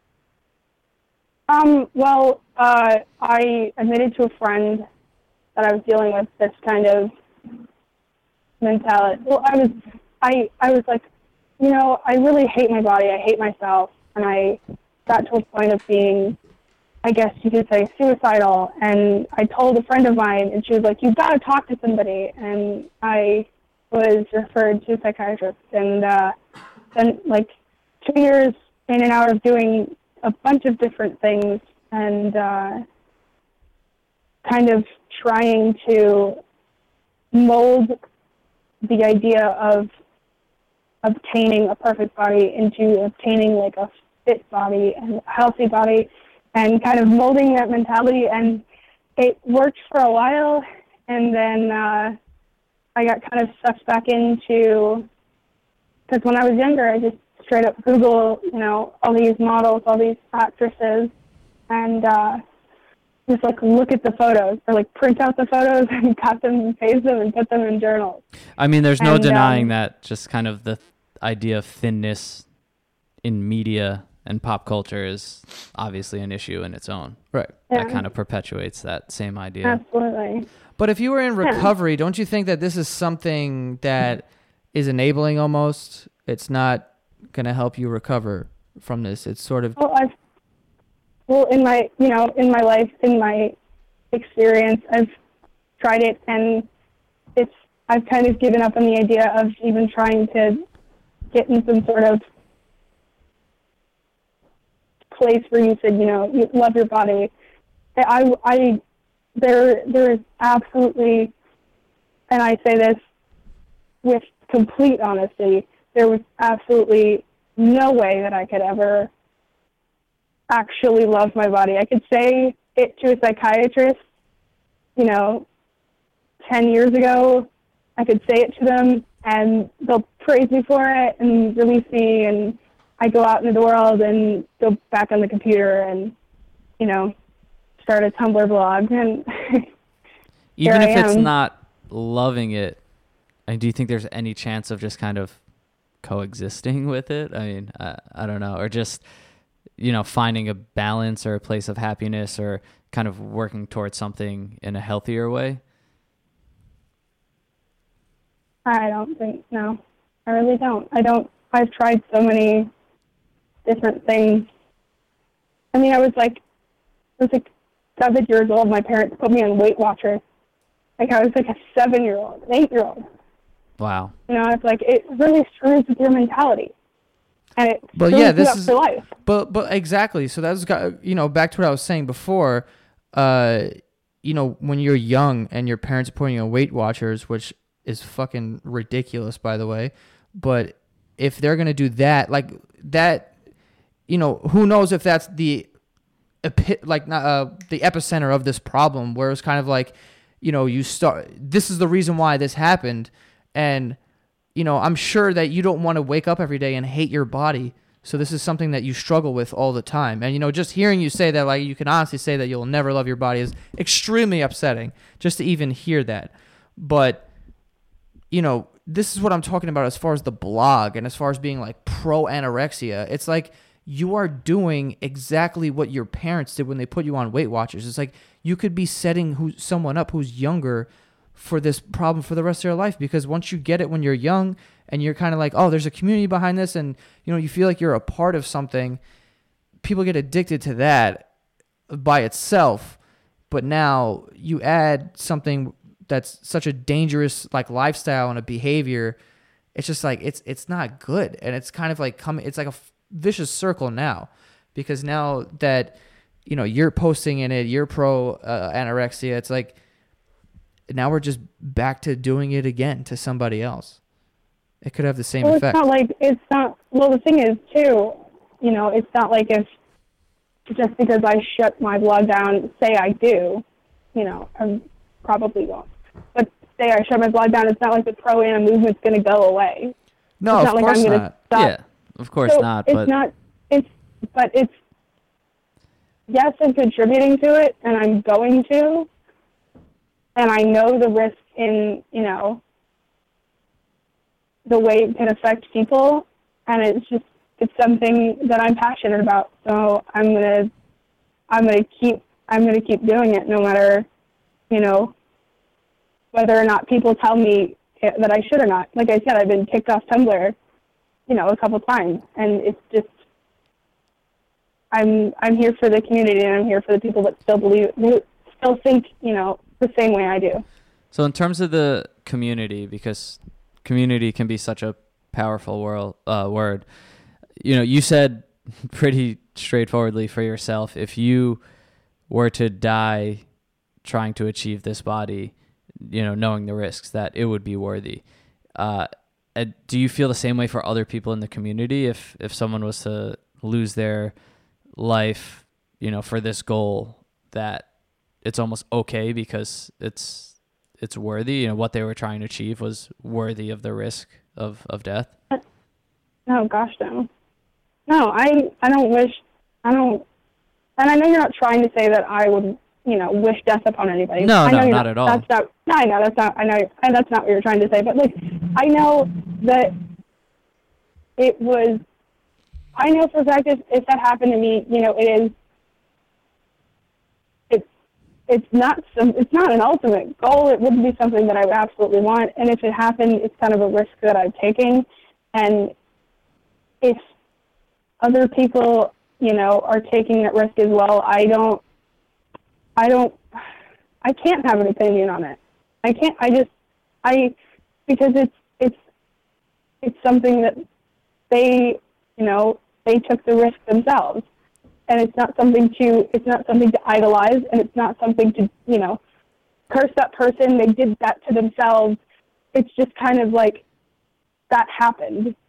Um, well, uh, I admitted to a friend that I was dealing with this kind of mentality. Well, I was, I, I was like, you know, I really hate my body. I hate myself. And I got to a point of being, I guess you could say, suicidal. And I told a friend of mine, and she was like, you've got to talk to somebody. And I was referred to a psychiatrist, and uh, then like two years in and out of doing a bunch of different things and uh, kind of trying to mold the idea of obtaining a perfect body into obtaining like a fit body and a healthy body, and kind of molding that mentality. And it worked for a while, and then uh, I got kind of sucked back into, because when I was younger, I just straight up Google, you know, all these models, all these actresses, and uh, just like look at the photos, or like print out the photos and cut them and paste them and put them in journals. I mean, there's no and, denying um, that just kind of the th- idea of thinness in media and pop culture is obviously an issue in its own. Right. That Yeah. kind of perpetuates that same idea. Absolutely. But if you were in recovery, don't you think that this is something that is enabling almost? It's not going to help you recover from this. It's sort of... Well, I've, well, in my, you know, in my life, in my experience, I've tried it, and it's, I've kind of given up on the idea of even trying to get in some sort of place where you said, you know, you love your body. I, I, there, there is absolutely, and I say this with complete honesty, there was absolutely no way that I could ever actually love my body. I could say it to a psychiatrist, you know, ten years ago. I could say it to them, and they'll praise me for it and release me, and I go out into the world and go back on the computer and, you know, start a Tumblr blog. And even if it's am. not loving it, and do you think there's any chance of just kind of coexisting with it? I mean, I, I don't know, or just, you know, finding a balance or a place of happiness, or kind of working towards something in a healthier way? I don't think, no. I really don't. I don't. I've tried so many different things. I mean, I was like, I was like seven years old. My parents put me on Weight Watchers. Like, I was like a seven-year-old, an eight-year-old. Wow. You know, it's like, it really screws with your mentality. And it But screws yeah, you this up is for life. But but exactly. So that's got, you know, back to what I was saying before. Uh, you know, when you're young and your parents are putting you on Weight Watchers, which is fucking ridiculous, by the way. But if they're gonna do that, like that, you know, who knows if that's the, epi- like uh, the epicenter of this problem, where it's kind of like, you know, you start. This is the reason why this happened, and you know, I'm sure that you don't want to wake up every day and hate your body. So this is something that you struggle with all the time. And, you know, just hearing you say that, like, you can honestly say that you'll never love your body is extremely upsetting just to even hear that. But, you know, this is what I'm talking about as far as the blog and as far as being, like, pro-anorexia. It's like you are doing exactly what your parents did when they put you on Weight Watchers. It's like you could be setting who, someone up who's younger for this problem for the rest of your life, because once you get it when you're young and you're kind of like, oh, there's a community behind this, and you know, you feel like you're a part of something, people get addicted to that by itself. But now you add something that's such a dangerous like lifestyle and a behavior, it's just like it's it's not good. And it's kind of like coming, it's like a vicious circle now, because now that, you know, you're posting in it, you're pro uh, anorexia, it's like now we're just back to doing it again to somebody else. It could have the same well, effect. It's not like, it's not, well, the thing is, too, you know, it's not like if just because I shut my blog down, say I do, you know, I probably won't. But say I shut my blog down, it's not like the pro-ana movement's going to go away. No, it's of not course like I'm not. Stop. Yeah, of course so not. It's but not, it's, but it's, yes, I'm contributing to it, and I'm going to, and I know the risk in, you know, the way it can affect people, and it's just, it's something that I'm passionate about. So I'm gonna, I'm gonna keep, I'm gonna keep doing it, no matter, you know, whether or not people tell me that I should or not. Like I said, I've been kicked off Tumblr, you know, a couple times, and it's just, I'm, I'm here for the community, and I'm here for the people that still believe, still think, you know, the same way I do. So in terms of the community, because community can be such a powerful world, uh, word, you know, you said pretty straightforwardly for yourself, if you were to die trying to achieve this body, you know, knowing the risks, that it would be worthy. Uh, do you feel the same way for other people in the community? If, if someone was to lose their life, you know, for this goal, that it's almost okay because it's, it's worthy, you know, what they were trying to achieve was worthy of the risk of, of death? Oh gosh, no. No, I I don't wish, I don't, and I know you're not trying to say that I would, you know, wish death upon anybody. No, I no, know not not, at all. That's not, no, I know, that's not, I know, and that's not what you're trying to say, but like, I know that it was, I know for a fact if, if that happened to me, you know, it is, it's, it's not some, it's not an ultimate goal. It wouldn't be something that I would absolutely want, and if it happened, it's kind of a risk that I'm taking, and if other people, you know, are taking that risk as well, I don't, I don't, I can't have an opinion on it. I can't, I just, I, because it's, it's, it's something that they, you know, they took the risk themselves. And it's not something to, it's not something to idolize, and it's not something to, you know, curse that person, they did that to themselves. It's just kind of like, that happened.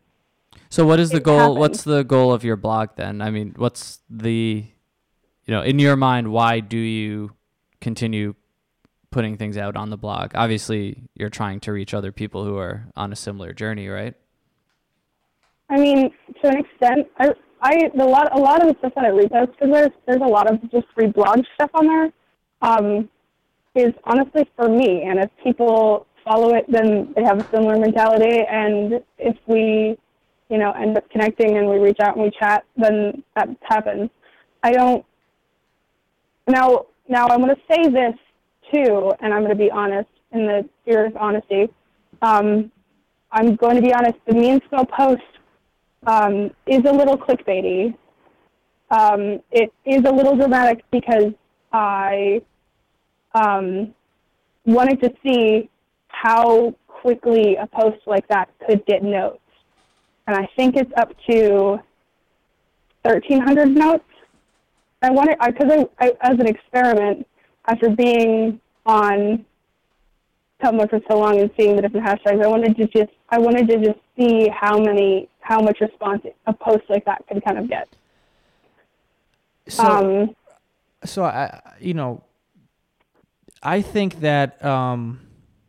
So what is the It goal? happened. What's the goal of your blog then? I mean, what's the, you know, in your mind, why do you continue putting things out on the blog? Obviously, you're trying to reach other people who are on a similar journey, right? I mean, to an extent, I, I the lot a lot of the stuff that I repost, because there's there's a lot of just free blog stuff on there, um, is honestly for me. And if people follow it, then they have a similar mentality. And if we, you know, end up connecting and we reach out and we chat, then that happens. I don't. Now, now I'm going to say this too, and I'm going to be honest in the spirit of honesty. Um, I'm going to be honest. The Me and Spell post um, is a little clickbaity. Um, it is a little dramatic because I um, wanted to see how quickly a post like that could get notes. And I think it's up to thirteen hundred notes. I wanted, because I, I, as an experiment, after being on Tumblr for so long and seeing the different hashtags, I wanted to just, I wanted to just see how many, how much response a post like that could kind of get. So, Um, so I, you know, I think that, um,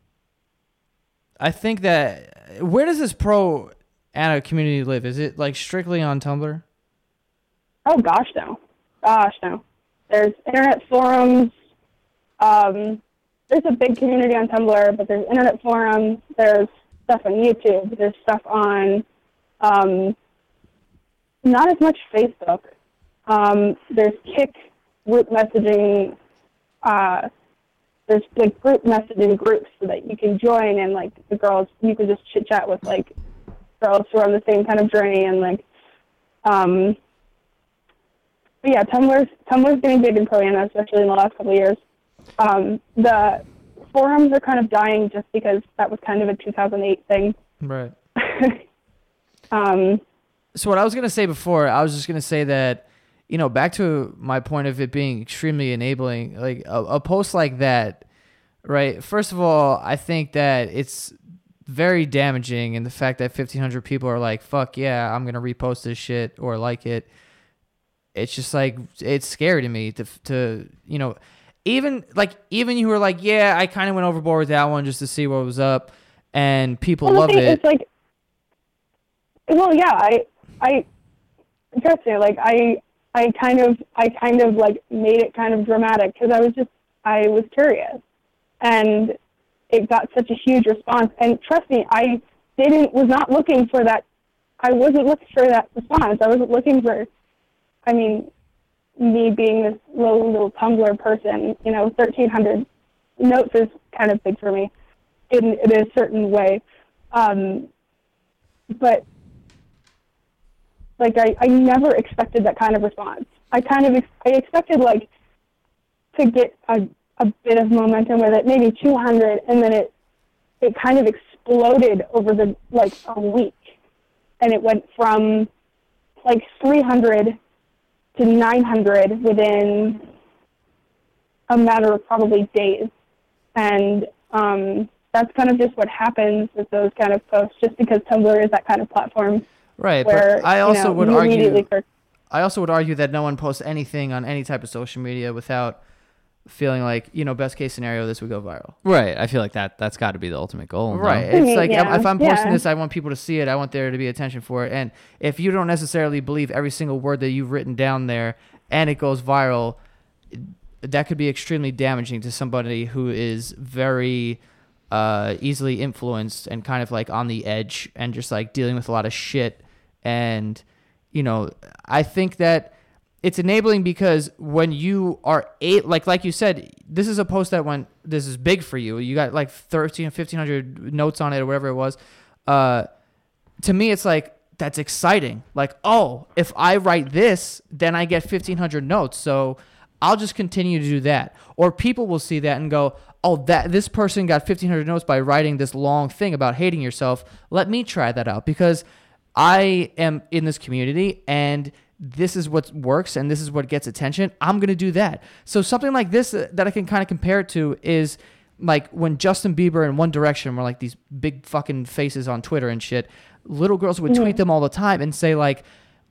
I think that, where does this pro Anna community live? Is it like strictly on Tumblr? Oh gosh, no. Gosh, no. There's internet forums. Um, there's a big community on Tumblr, but there's internet forums. There's stuff on YouTube. There's stuff on um, not as much Facebook. Um, there's Kik group messaging. Uh, there's like group messaging groups so that you can join, and like the girls, you can just chit chat with like girls who are on the same kind of journey, and like. Um, But yeah, Tumblr's Tumblr's getting big in Pro Anna, especially in the last couple of years. Um, the forums are kind of dying just because that was kind of a two thousand eight thing. Right. um, So what I was going to say before, I was just going to say that, you know, back to my point of it being extremely enabling, like a, a post like that, right? First of all, I think that it's very damaging in the fact that fifteen hundred people are like, fuck yeah, I'm going to repost this shit or like it. It's just like, it's scary to me to, to, you know, even like, even you were like, yeah, I kind of went overboard with that one just to see what was up, and people well, the love thing it. is, like, well, yeah, I, I, trust me, like, I, I kind of, I kind of like made it kind of dramatic because I was just, I was curious, and it got such a huge response. And trust me, I didn't, was not looking for that. I wasn't looking for that response. I wasn't looking for. I mean, me being this little, little Tumblr person, you know, thirteen hundred notes is kind of big for me in, in a certain way. Um, but, like, I, I never expected that kind of response. I kind of, ex- I expected, like, to get a, a bit of momentum with it, maybe two hundred, and then it, it kind of exploded over the, like, a week. And it went from, like, three hundred to nine hundred within a matter of probably days. And um, that's kind of just what happens with those kind of posts, just because Tumblr is that kind of platform. Right, Where, but I also you know, would you argue immediately start- I also would argue that no one posts anything on any type of social media without feeling like, you know, best case scenario, this would go viral. Right. I feel like that that's got to be the ultimate goal. no? Right. It's like, Yeah, if I'm posting yeah. this, I want people to see it. I want there to be attention for it. And if you don't necessarily believe every single word that you've written down there and it goes viral, that could be extremely damaging to somebody who is very uh, easily influenced and kind of like on the edge and just like dealing with a lot of shit. And, you know, I think that it's enabling because when you are eight, like like you said, this is a post that went, this is big for you. You got like thirteen, fifteen hundred notes on it or whatever it was. Uh, to me, it's like, that's exciting. Like, oh, if I write this, then I get fifteen hundred notes. So I'll just continue to do that. Or people will see that and go, oh, that this person got fifteen hundred notes by writing this long thing about hating yourself. Let me try that out because I am in this community and this is what works and this is what gets attention. I'm going to do that. So something like this uh, that I can kind of compare it to is like when Justin Bieber and One Direction were like these big fucking faces on Twitter and shit, little girls would tweet them all the time and say like,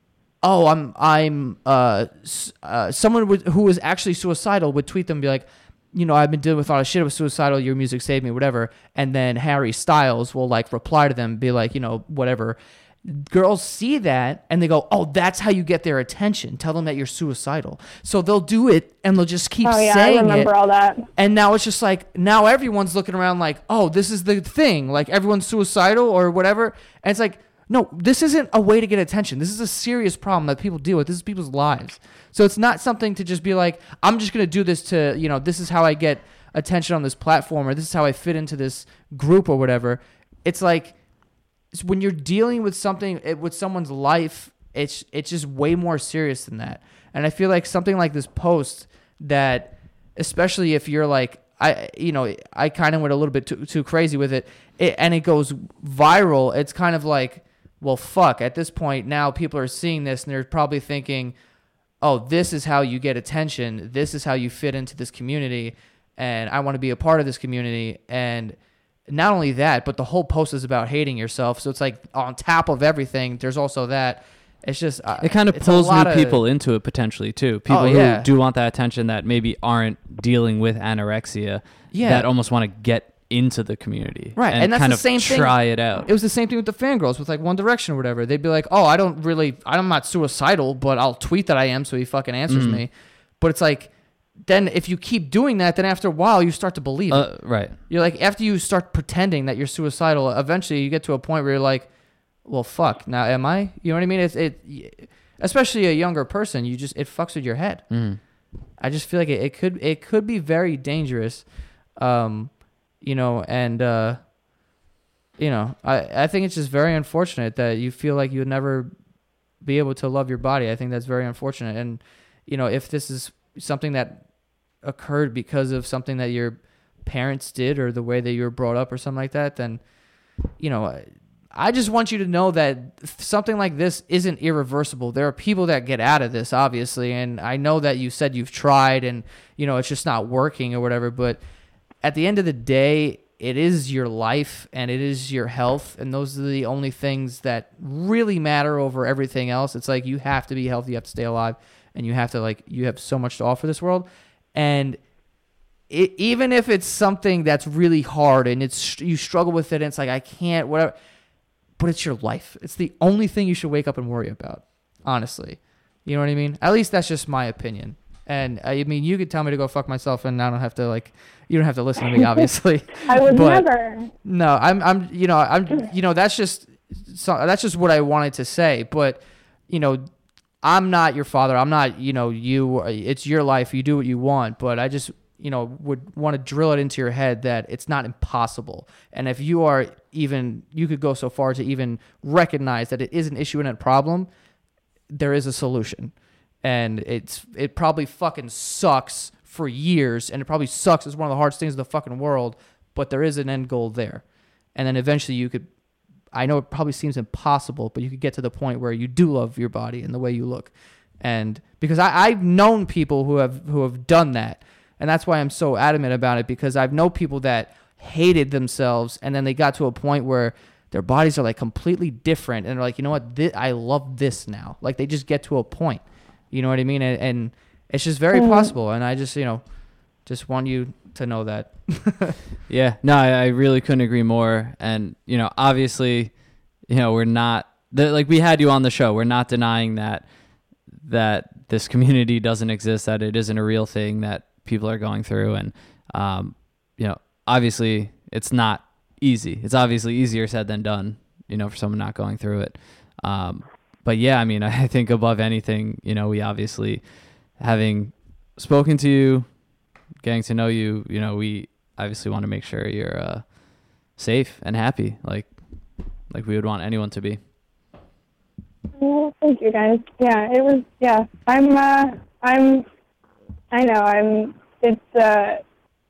oh, I'm I'm uh, uh someone would, who was actually suicidal would tweet them and be like, you know, I've been dealing with a lot of shit. I was suicidal. Your music saved me, whatever. And then Harry Styles will like reply to them, be like, you know, whatever. Girls see that and they go, oh, that's how you get their attention. Tell them that you're suicidal. So they'll do it and they'll just keep oh, yeah, saying I remember it. all that. And now it's just like, now everyone's looking around like, oh, this is the thing. Like everyone's suicidal or whatever. And it's like, no, this isn't a way to get attention. This is a serious problem that people deal with. This is people's lives. So it's not something to just be like, I'm just going to do this to, you know, this is how I get attention on this platform or this is how I fit into this group or whatever. It's like, it's when you're dealing with something, with someone's life, it's it's just way more serious than that. And I feel like something like this post that, especially if you're like, I, you know, I kind of went a little bit too, too crazy with it, it and it goes viral. It's kind of like, well, fuck, at this point now people are seeing this and they're probably thinking, oh, this is how you get attention. This is how you fit into this community. And I want to be a part of this community. And not only that, but the whole post is about hating yourself. So it's like on top of everything, there's also that. It's just uh, it kind of pulls new people into it potentially too. People oh, yeah. who do want that attention that maybe aren't dealing with anorexia. Yeah. That almost want to get into the community. Right. And, And that's kind the of same thing. try it out. It was the same thing with the fangirls with like One Direction or whatever. They'd be like, oh, I don't really, I'm not suicidal, but I'll tweet that I am so he fucking answers Mm. me. But it's like, then if you keep doing that, then after a while you start to believe Uh, it. right. You're like, after you start pretending that you're suicidal, eventually you get to a point where you're like, well, fuck, now am I? You know what I mean? It's, it, especially a younger person, you just, it fucks with your head. Mm. I just feel like it, it could, it could be very dangerous. Um, you know, and, uh, you know, I, I think it's just very unfortunate that you feel like you would never be able to love your body. I think that's very unfortunate. And, you know, if this is something that occurred because of something that your parents did or the way that you were brought up or something like that, then, you know, I just want you to know that something like this isn't irreversible. There are people that get out of this, obviously, and I know that you said you've tried and, you know, it's just not working or whatever, but at the end of the day, it is your life and it is your health, and those are the only things that really matter over everything else. It's like you have to be healthy, you have to stay alive, and you have to, like, you have so much to offer this world. And it, even if it's something that's really hard and it's you struggle with it and it's like, I can't, whatever, but it's your life. It's the only thing you should wake up and worry about, honestly. You know what I mean? At least that's just my opinion. And I mean, you could tell me to go fuck myself and I don't have to, like, you don't have to listen to me, obviously. I would But never. No, I'm, I'm, you know, I'm, you know, that's just, so, that's just what I wanted to say. But, you know, I'm not your father. I'm not, you know, you, it's your life. You do what you want. But I just, you know, would want to drill it into your head that it's not impossible. And if you are even, you could go so far to even recognize that it is an issue and a problem, there is a solution. And it's, it probably fucking sucks for years. And it probably sucks. It's one of the hardest things in the fucking world. But there is an end goal there. And then eventually you could, I know it probably seems impossible, but you could get to the point where you do love your body and the way you look. And because I, I've known people who have who have done that. And that's why I'm so adamant about it, because I've known people that hated themselves and then they got to a point where their bodies are like completely different. And they're like, you know what? This, I love this now. Like they just get to a point. You know what I mean? And, and it's just very mm. possible. And I just, you know, just want you to know that. Yeah, no, I, I really couldn't agree more. And, you know, obviously, you know, we're not, the, like we had you on the show. We're not denying that, that this community doesn't exist, that it isn't a real thing that people are going through. And, um, you know, obviously it's not easy. It's obviously easier said than done, you know, for someone not going through it. Um, but yeah, I mean, I think above anything, you know, we obviously, having spoken to you, getting to know you, you know, we obviously want to make sure you're uh, safe and happy, like like we would want anyone to be. Well, thank you guys. Yeah, it was. Yeah, I'm. Uh, I'm. I know. I'm. It's. Uh,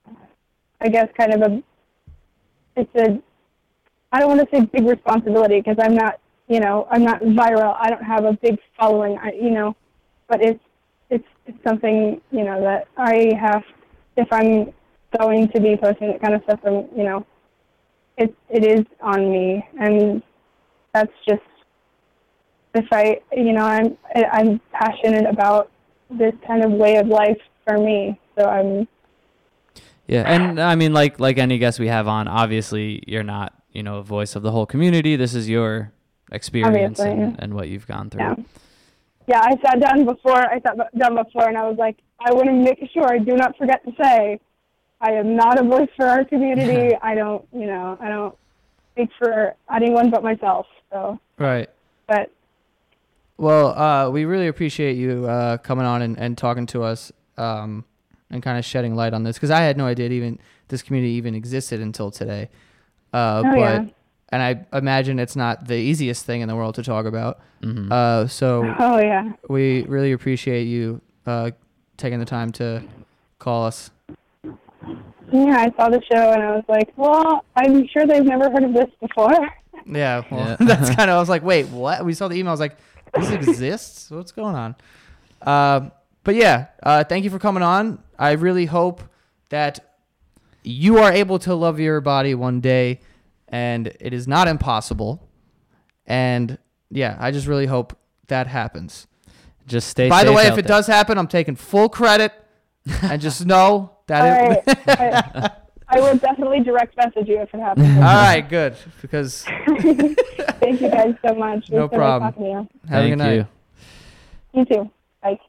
I guess kind of a. It's a. I don't want to say big responsibility because I'm not. You know, I'm not viral. I don't have a big following. I, you know, but it's. It's. It's something. You know that I have. If I'm going to be posting that kind of stuff, and you know, it it is on me, and that's just if I, you know, I'm I'm passionate about this kind of way of life for me, so I'm. Yeah, and I mean, like like any guest we have on, obviously you're not, you know, a voice of the whole community. This is your experience and, and what you've gone through. Yeah. yeah, I sat down before. I sat down before, and I was like, I want to make sure I do not forget to say, I am not a voice for our community. I don't, you know, I don't speak for anyone but myself. So right. But well, uh, we really appreciate you uh, coming on and, and talking to us. Um, and kind of shedding light on this, because I had no idea even this community even existed until today. Uh, oh, but yeah. and I imagine it's not the easiest thing in the world to talk about. Mm-hmm. Uh, so oh yeah, we really appreciate you uh, taking the time to call us. Yeah, I saw the show and I was like, well, I'm sure they've never heard of this before. Yeah, well, Yeah. that's kind of. I was like, wait, what? We saw the email. I was like, this exists? What's going on? Um, but yeah, uh, thank you for coming on. I really hope that you are able to love your body one day, and it is not impossible. And yeah, I just really hope that happens. Just stay By the safe way, out if it there. does happen, I'm taking full credit, and just know that All it. right. I, I will definitely direct message you if it happens. All right, good, because Thank you guys so much. It No was so nice problem. talking to you. have a good Thank night. you. You too. Bye.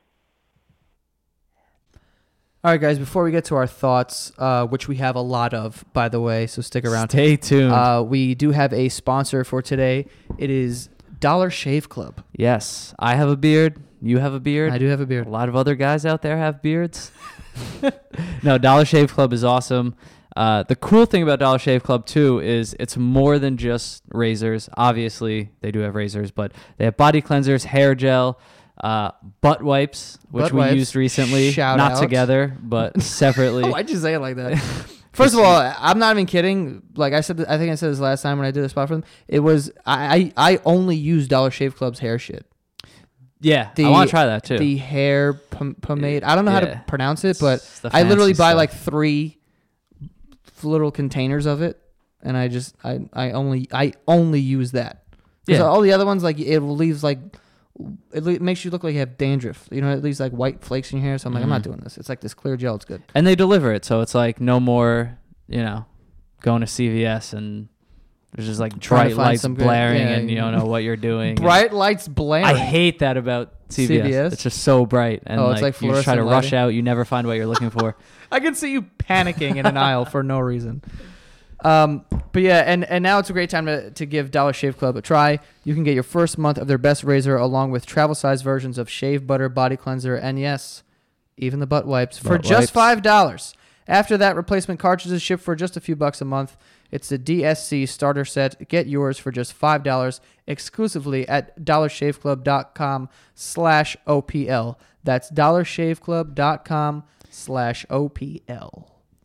All right, guys, before we get to our thoughts, uh, which we have a lot of, by the way, so stick around. Stay tuned. Uh, we do have a sponsor for today. It is Dollar Shave Club. yes, I have a beard. You have a beard. I do have a A beard. lot of other guys out there have beards. No, Dollar Shave Club is awesome. Uh, the cool thing about Dollar Shave Club, too, is it's more than just razors. Obviously, they do have razors, but they have body cleansers, hair gel, uh, butt wipes, which Butt we wipes. used recently. Shout Not out. together, but separately. Why'd you say it like that? First of all, I'm not even kidding. Like I said, I think I said this last time when I did a spot for them. It was I I, I only use Dollar Shave Club's hair shit. Yeah, The- I want to try that, too. The hair pom- pomade. I don't know how Yeah. to pronounce it, but It's the I literally fancy buy stuff. like three little containers of it, and I just I I only I only use that. Because Yeah. all the other ones, like it leaves like it le- makes you look like you have dandruff. You know, it leaves like white flakes in your hair. So I'm like, I'm not Mhm. doing this. It's like this clear gel. It's good. And they deliver it, so it's like no more, you know, going to C V S and there's just like Trying to bright find lights some good- blaring yeah, and you don't know what you're doing. And Bright lights blaring. I hate that about C V S. C V S? It's just so bright, and Oh, it's like, like you just try to fluorescent rush lighting. out. You never find what you're looking for. I can see you panicking in an aisle for no reason. Um, but yeah, and, and now it's a great time to, to give Dollar Shave Club a try. You can get your first month of their best razor along with travel size versions of shave butter, body cleanser, and yes, even the butt wipes for Butt just wipes. five dollars. After that, replacement cartridges ship for just a few bucks a month. It's the D S C starter set. Get yours for just five dollars exclusively at dollarshaveclub.com slash OPL. That's dollarshaveclub.com slash OPL.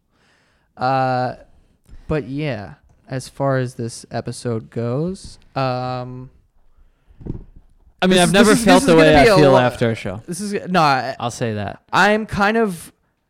Uh, but yeah, as far as this episode goes, um, I mean, This I've is- never this is- felt this is the way gonna I be a feel lo- after a show. this is no, I, I'll say that. I'm kind of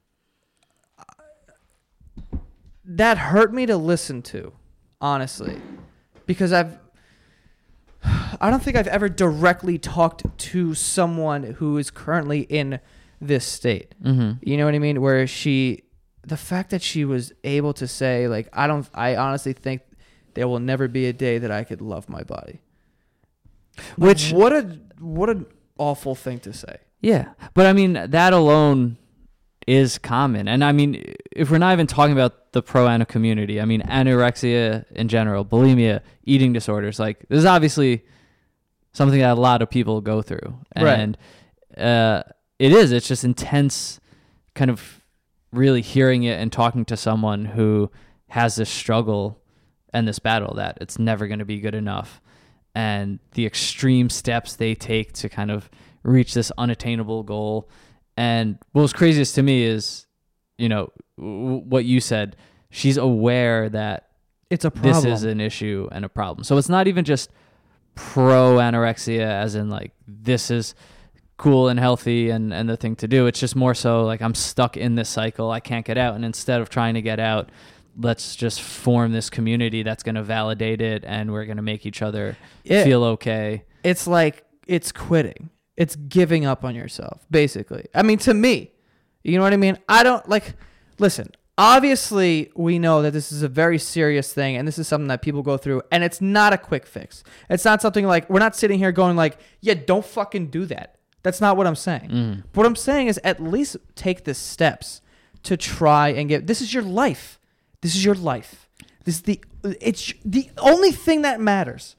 that hurt me to listen to, honestly, because I've I don't think I've ever directly talked to someone who is currently in this state. Mm-hmm. You know what I mean? Where she, the fact that she was able to say, like, I don't, I honestly think there will never be a day that I could love my body. Which- what a what an awful thing to say. Yeah, but I mean that alone is common, and I mean if we're not even talking about the pro ana community, I mean anorexia in general, bulimia, eating disorders, like this is obviously something that a lot of people go through, Right. and uh, it is. It's just intense, kind of really hearing it and talking to someone who has this struggle and this battle that it's never going to be good enough, and the extreme steps they take to kind of reach this unattainable goal. And what was craziest to me is, you know, w- what you said. She's aware that It's a problem. this is an issue and a problem. So it's not even just pro anorexia, as in like this is cool and healthy and, and the thing to do. It's just more so like I'm stuck in this cycle. I can't get out. And instead of trying to get out, let's just form this community that's going to validate it, and we're going to make each other Yeah. feel okay. It's like it's quitting. It's giving up on yourself, basically. I mean, to me, you know what I mean? I don't like, listen, obviously we know that this is a very serious thing, and this is something that people go through, and it's not a quick fix. It's not something like, we're not sitting here going like, yeah, don't fucking do that. That's not what I'm saying. Mm. What I'm saying is at least take the steps to try and get, this is your life. This is your life. This is the, it's the only thing that matters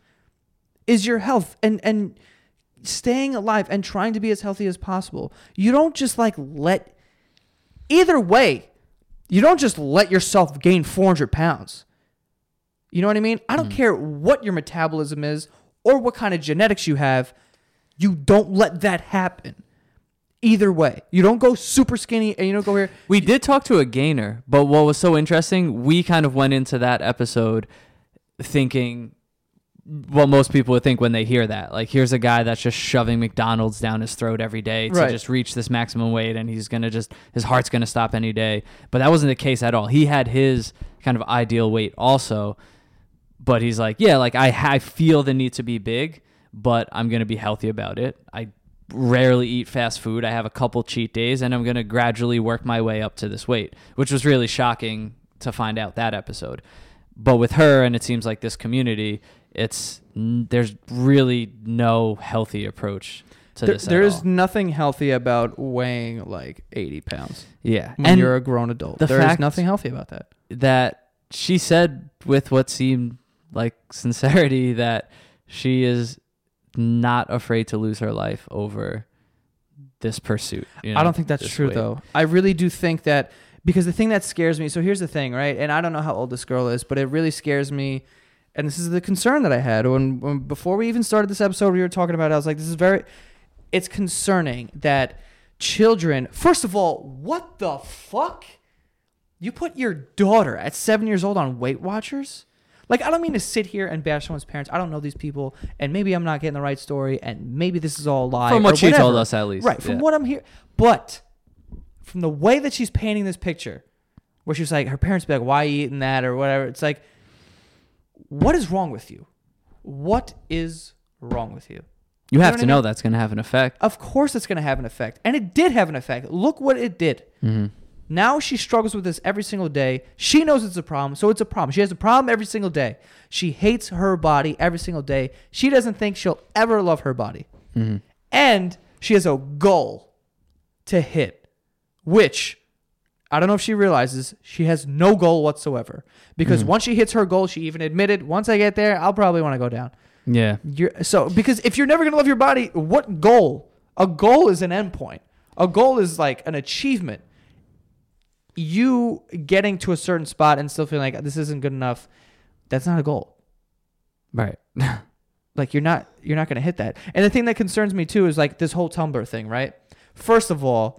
is your health and, and staying alive and trying to be as healthy as possible. You don't just like let, either way, you don't just let yourself gain four hundred pounds. You know what I mean? I don't mm. care what your metabolism is or what kind of genetics you have. You don't let that happen. Either way, you don't go super skinny and you don't go here. We did talk to a gainer, but what was so interesting, we kind of went into that episode thinking what most people would think when they hear that. Like, here's a guy that's just shoving McDonald's down his throat every day to right. just reach this maximum weight, and he's going to just, his heart's going to stop any day. But that wasn't the case at all. He had his kind of ideal weight also, but he's like, yeah, like I, I feel the need to be big, but I'm going to be healthy about it. I rarely eat fast food. I have a couple cheat days, and I'm going to gradually work my way up to this weight, which was really shocking to find out that episode. But with her, and it seems like this community, it's there's really no healthy approach to there, this at There is all. nothing healthy about weighing like eighty pounds. Yeah. When and you're a grown adult. the There is fact nothing healthy about that. That she said with what seemed like sincerity that she is not afraid to lose her life over this pursuit. You know, I don't think that's true, weight. though. I really do think that, because the thing that scares me, so here's the thing, right? And I don't know how old this girl is, but it really scares me. And this is the concern that I had when, when before we even started this episode, we were talking about it. I was like, this is very, it's concerning that children, first of all, what the fuck? You put your daughter at seven years old on Weight Watchers? Like, I don't mean to sit here and bash someone's parents. I don't know these people, and maybe I'm not getting the right story, and maybe this is all a lie. From what or she whatever. told us, at least. Right, from yeah. what I'm hearing. But from the way that she's painting this picture, where she's like, her parents be like, why are you eating that, or whatever. It's like, what is wrong with you? What is wrong with you? You have know to what I know mean? that's going to have an effect. Of course it's going to have an effect. And it did have an effect. Look what it did. Mm-hmm. Now she struggles with this every single day. She knows it's a problem, so it's a problem. She has a problem every single day. She hates her body every single day. She doesn't think she'll ever love her body. Mm-hmm. And she has a goal to hit, which I don't know if she realizes she has no goal whatsoever. Because Mm-hmm. once she hits her goal, she even admitted, once I get there, I'll probably want to go down. Yeah. You're, so because if you're never going to love your body, what goal? A goal is an endpoint. A goal is like an achievement. You getting to a certain spot and still feeling like this isn't good enough, that's not a goal. Right. Like you're not you're not going to hit that. And the thing that concerns me too is like this whole Tumblr thing, right? First of all,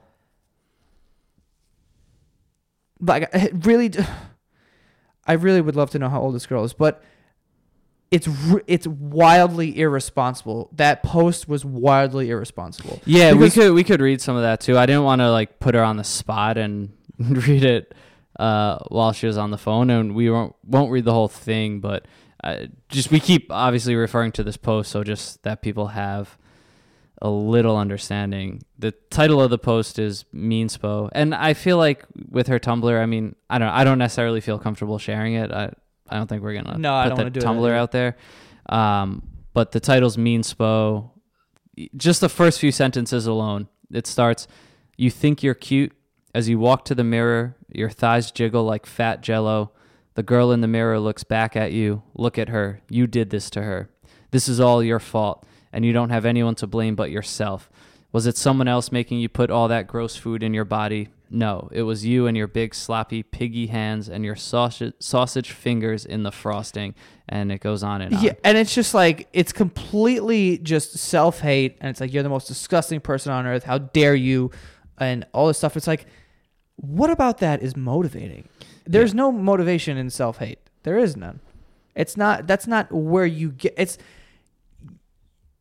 like it really I really would love to know how old this girl is, but it's it's wildly irresponsible. That post was wildly irresponsible. Yeah, Because- we could we could read some of that too. I didn't want to like put her on the spot and read it uh, while she was on the phone, and we won't won't read the whole thing. But uh, just we keep obviously referring to this post, so just that people have a little understanding. The title of the post is Meanspo, and I feel like with her Tumblr, I mean, I don't I don't necessarily feel comfortable sharing it. I I don't think we're gonna No, I put don't the wanna do it Tumblr either. out there. Um, but the title's Meanspo. Just the first few sentences alone, it starts, "You think you're cute. As you walk to the mirror, your thighs jiggle like fat jello. The girl in the mirror looks back at you. Look at her. You did this to her. This is all your fault, and you don't have anyone to blame but yourself. Was it someone else making you put all that gross food in your body? No, it was you and your big sloppy piggy hands and your sausage sausage fingers in the frosting." And it goes on and on. Yeah, and it's just like it's completely just self-hate, and it's like you're the most disgusting person on earth. How dare you? And all this stuff. It's like, what about that is motivating? There's Yeah. no motivation in self-hate. There is none. It's not. That's not where you get. It's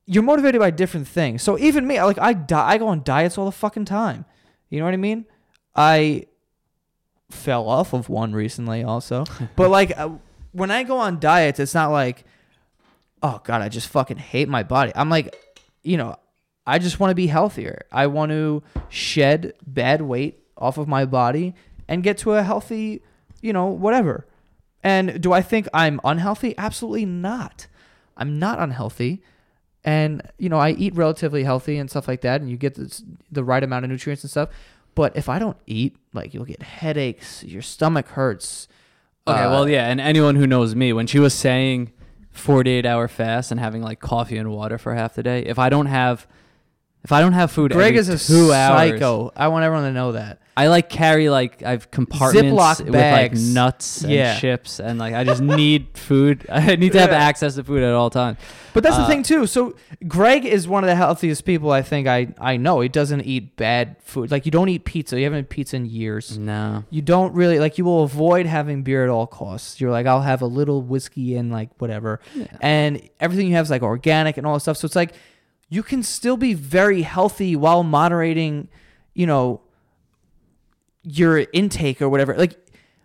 you're motivated by different things. So even me, like I di- I go on diets all the fucking time. You know what I mean? I fell off of one recently also. But like uh, when I go on diets, it's not like, oh God, I just fucking hate my body. I'm like, you know, I just want to be healthier. I want to shed bad weight off of my body and get to a healthy, you know, whatever. And do I think I'm unhealthy? Absolutely not. I'm not unhealthy. And, you know, I eat relatively healthy and stuff like that, and you get this, the right amount of nutrients and stuff. But if I don't eat, like, you'll get headaches, your stomach hurts. Okay, uh, well, yeah, and anyone who knows me, when she was saying forty-eight hour fast and having like coffee and water for half the day, if I don't have, if I don't have food, Greg every is a two hours, psycho. I want everyone to know that. I like carry like I have compartments Ziploc with like bags. nuts and Yeah. chips, and like I just need food. I need to have Yeah. access to food at all times. But that's Uh, the thing too. So Greg is one of the healthiest people I think I, I know. He doesn't eat bad food. Like you don't eat pizza. You haven't had pizza in years. No, You don't really like. You will avoid having beer at all costs. You're like, I'll have a little whiskey and like whatever, Yeah. and everything you have is like organic and all this stuff. So it's like you can still be very healthy while moderating, you know, your intake or whatever. Like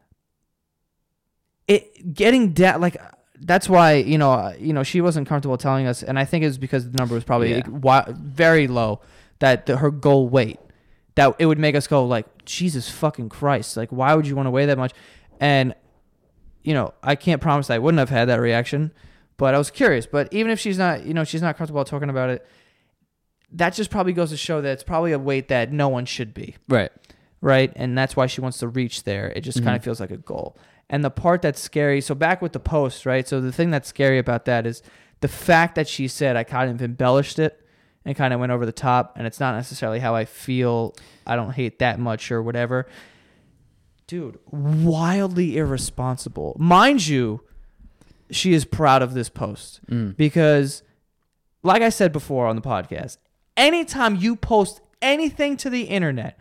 it getting down. Like that's why you know, uh, you know, she wasn't comfortable telling us, and I think it was because the number was probably Yeah. wi- very low. That the, her goal weight, that it would make us go like, Jesus fucking Christ, like why would you want to weigh that much? And you know, I can't promise I wouldn't have had that reaction, but I was curious. But even if she's not, you know, she's not comfortable talking about it, that just probably goes to show that it's probably a weight that no one should be, right. right? And that's why she wants to reach there. It just kind Mhm. of feels like a goal. And the part that's scary, so back with the post, right? So the thing that's scary about that is the fact that she said I kind of embellished it and kind of went over the top, and it's not necessarily how I feel. I don't hate that much or whatever. Dude, wildly irresponsible. Mind you, she is proud of this post Mm. because, like I said before on the podcast, anytime you post anything to the internet,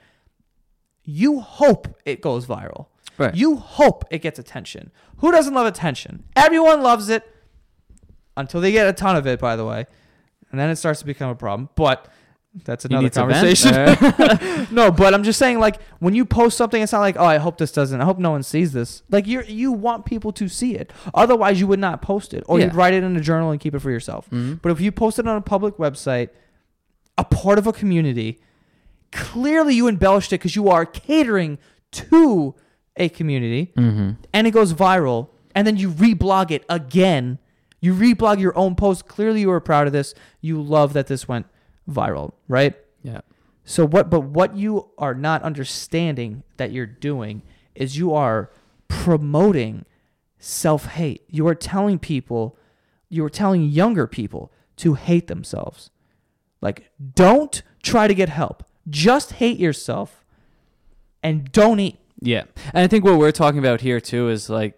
you hope it goes viral. Right. You hope it gets attention. Who doesn't love attention? Everyone loves it until they get a ton of it, by the way. And then it starts to become a problem. But that's You another need to vent? conversation. No, but I'm just saying, like, when you post something, it's not like, oh, I hope this doesn't. I hope no one sees this. Like, you you want people to see it. Otherwise, you would not post it. Or Yeah. you'd write it in a journal and keep it for yourself. Mhm. But if you post it on a public website, a part of a community, clearly you embellished it because you are catering to a community, Mhm. and it goes viral, and then you reblog it again. You reblog your own post. Clearly you were proud of this. You love that this went viral, right? Yeah. So what, but what you are not understanding that you're doing is you are promoting self-hate. You are telling people, you are telling younger people to hate themselves. Like, don't try to get help. Just hate yourself and don't eat. Yeah. And I think what we're talking about here too is like,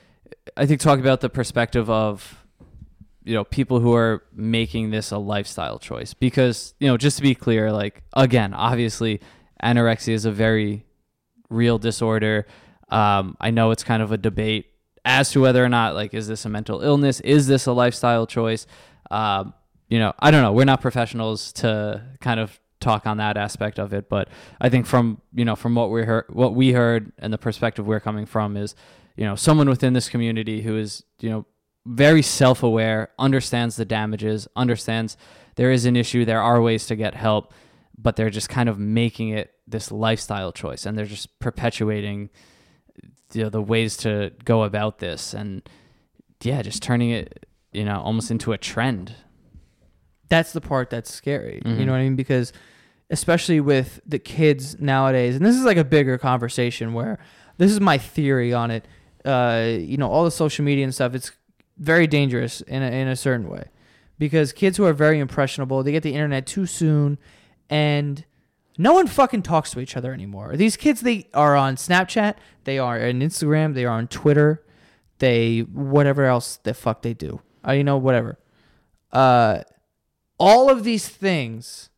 I think talking about the perspective of, you know, people who are making this a lifestyle choice, because, you know, just to be clear, like, again, obviously anorexia is a very real disorder. Um, I know it's kind of a debate as to whether or not, like, is this a mental illness? Is this a lifestyle choice? Um, you know, I don't know. We're not professionals to kind of talk on that aspect of it, but I think from, you know, from what we heard, what we heard and the perspective we're coming from is, you know, someone within this community who is, you know, very self-aware, understands the damages, understands there is an issue, there are ways to get help, but they're just kind of making it this lifestyle choice, and they're just perpetuating, you know, the ways to go about this, and yeah, just turning it, you know, almost into a trend. That's the part that's scary. Mhm. You know what I mean? Because especially with the kids nowadays, and this is like a bigger conversation where this is my theory on it. Uh, you know, all the social media and stuff, it's very dangerous in a, in a certain way, because kids who are very impressionable, they get the internet too soon, and no one fucking talks to each other anymore. These kids, they are on Snapchat, they are on Instagram, they are on Twitter, they whatever else the fuck they do. Uh, you know, whatever. Uh, all of these things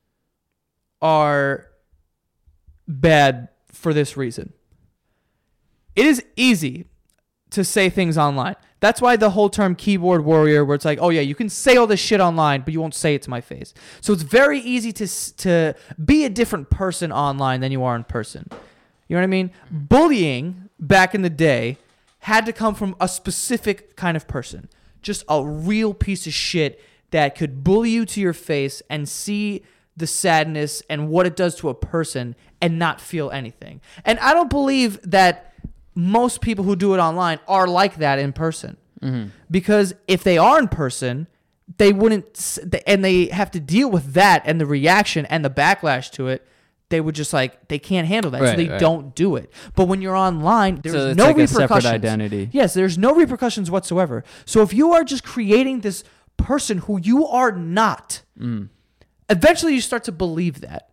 are bad for this reason. It is easy to say things online. That's why the whole term keyboard warrior, where it's like, oh yeah, you can say all this shit online, but you won't say it to my face. So it's very easy to to be a different person online than you are in person. You know what I mean? Bullying back in the day had to come from a specific kind of person, just a real piece of shit that could bully you to your face and see the sadness and what it does to a person and not feel anything. And I don't believe that most people who do it online are like that in person. Mm-hmm. Because if they are in person, they wouldn't, and they have to deal with that and the reaction and the backlash to it, they would just like, they can't handle that. Right, so they right. don't do it. But when you're online, there's so it's no like repercussions. A separate identity. Yes, there's no repercussions whatsoever. So if you are just creating this person who you are not, mm. eventually you start to believe that.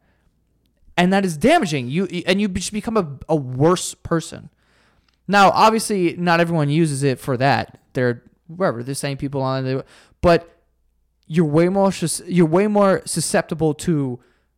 And that is damaging. You and you just become a, a worse person. Now, obviously, not everyone uses it for that. They're wherever the same people on it, but you're way more you're way more susceptible to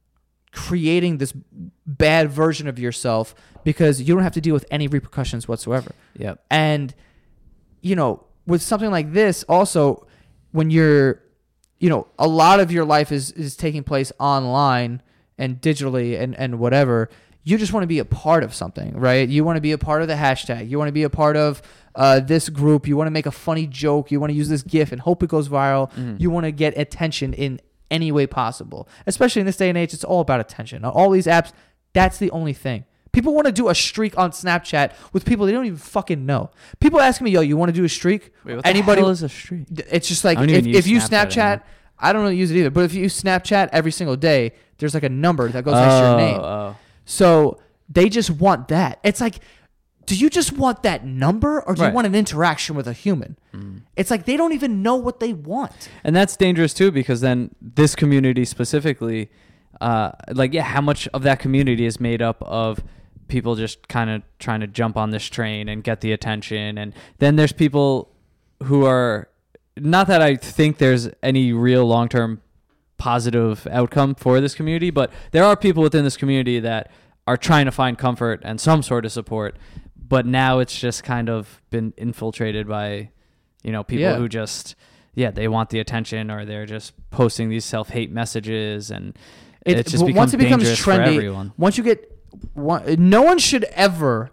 creating this bad version of yourself because you don't have to deal with any repercussions whatsoever. Yep. And you know, with something like this, also when you're, you know, a lot of your life is is taking place online and digitally and and whatever. You just want to be a part of something, right? You want to be a part of the hashtag. You want to be a part of uh, this group. You want to make a funny joke. You want to use this GIF and hope it goes viral. Mm. You want to get attention in any way possible. Especially in this day and age, it's all about attention. On all these apps, that's the only thing. People want to do a streak on Snapchat with people they don't even fucking know. People ask me, yo, you want to do a streak? Wait, what Anybody, the hell is a streak? It's just like, if, if you Snapchat, Snapchat I don't really use it either, but if you Snapchat every single day, there's like a number that goes oh, next to your name. Oh. So they just want that. It's like, do you just want that number or do right. you want an interaction with a human? Mm. It's like they don't even know what they want. And that's dangerous too, because then this community specifically, uh, like, yeah, how much of that community is made up of people just kind of trying to jump on this train and get the attention. And then there's people who are, not that I think there's any real long-term positive outcome for this community, but there are people within this community that are trying to find comfort and some sort of support, but now it's just kind of been infiltrated by, you know, people yeah. who just, yeah, they want the attention, or they're just posting these self-hate messages, and it, it just becomes once it becomes dangerous trendy, for everyone. Once you get, one, no one should ever,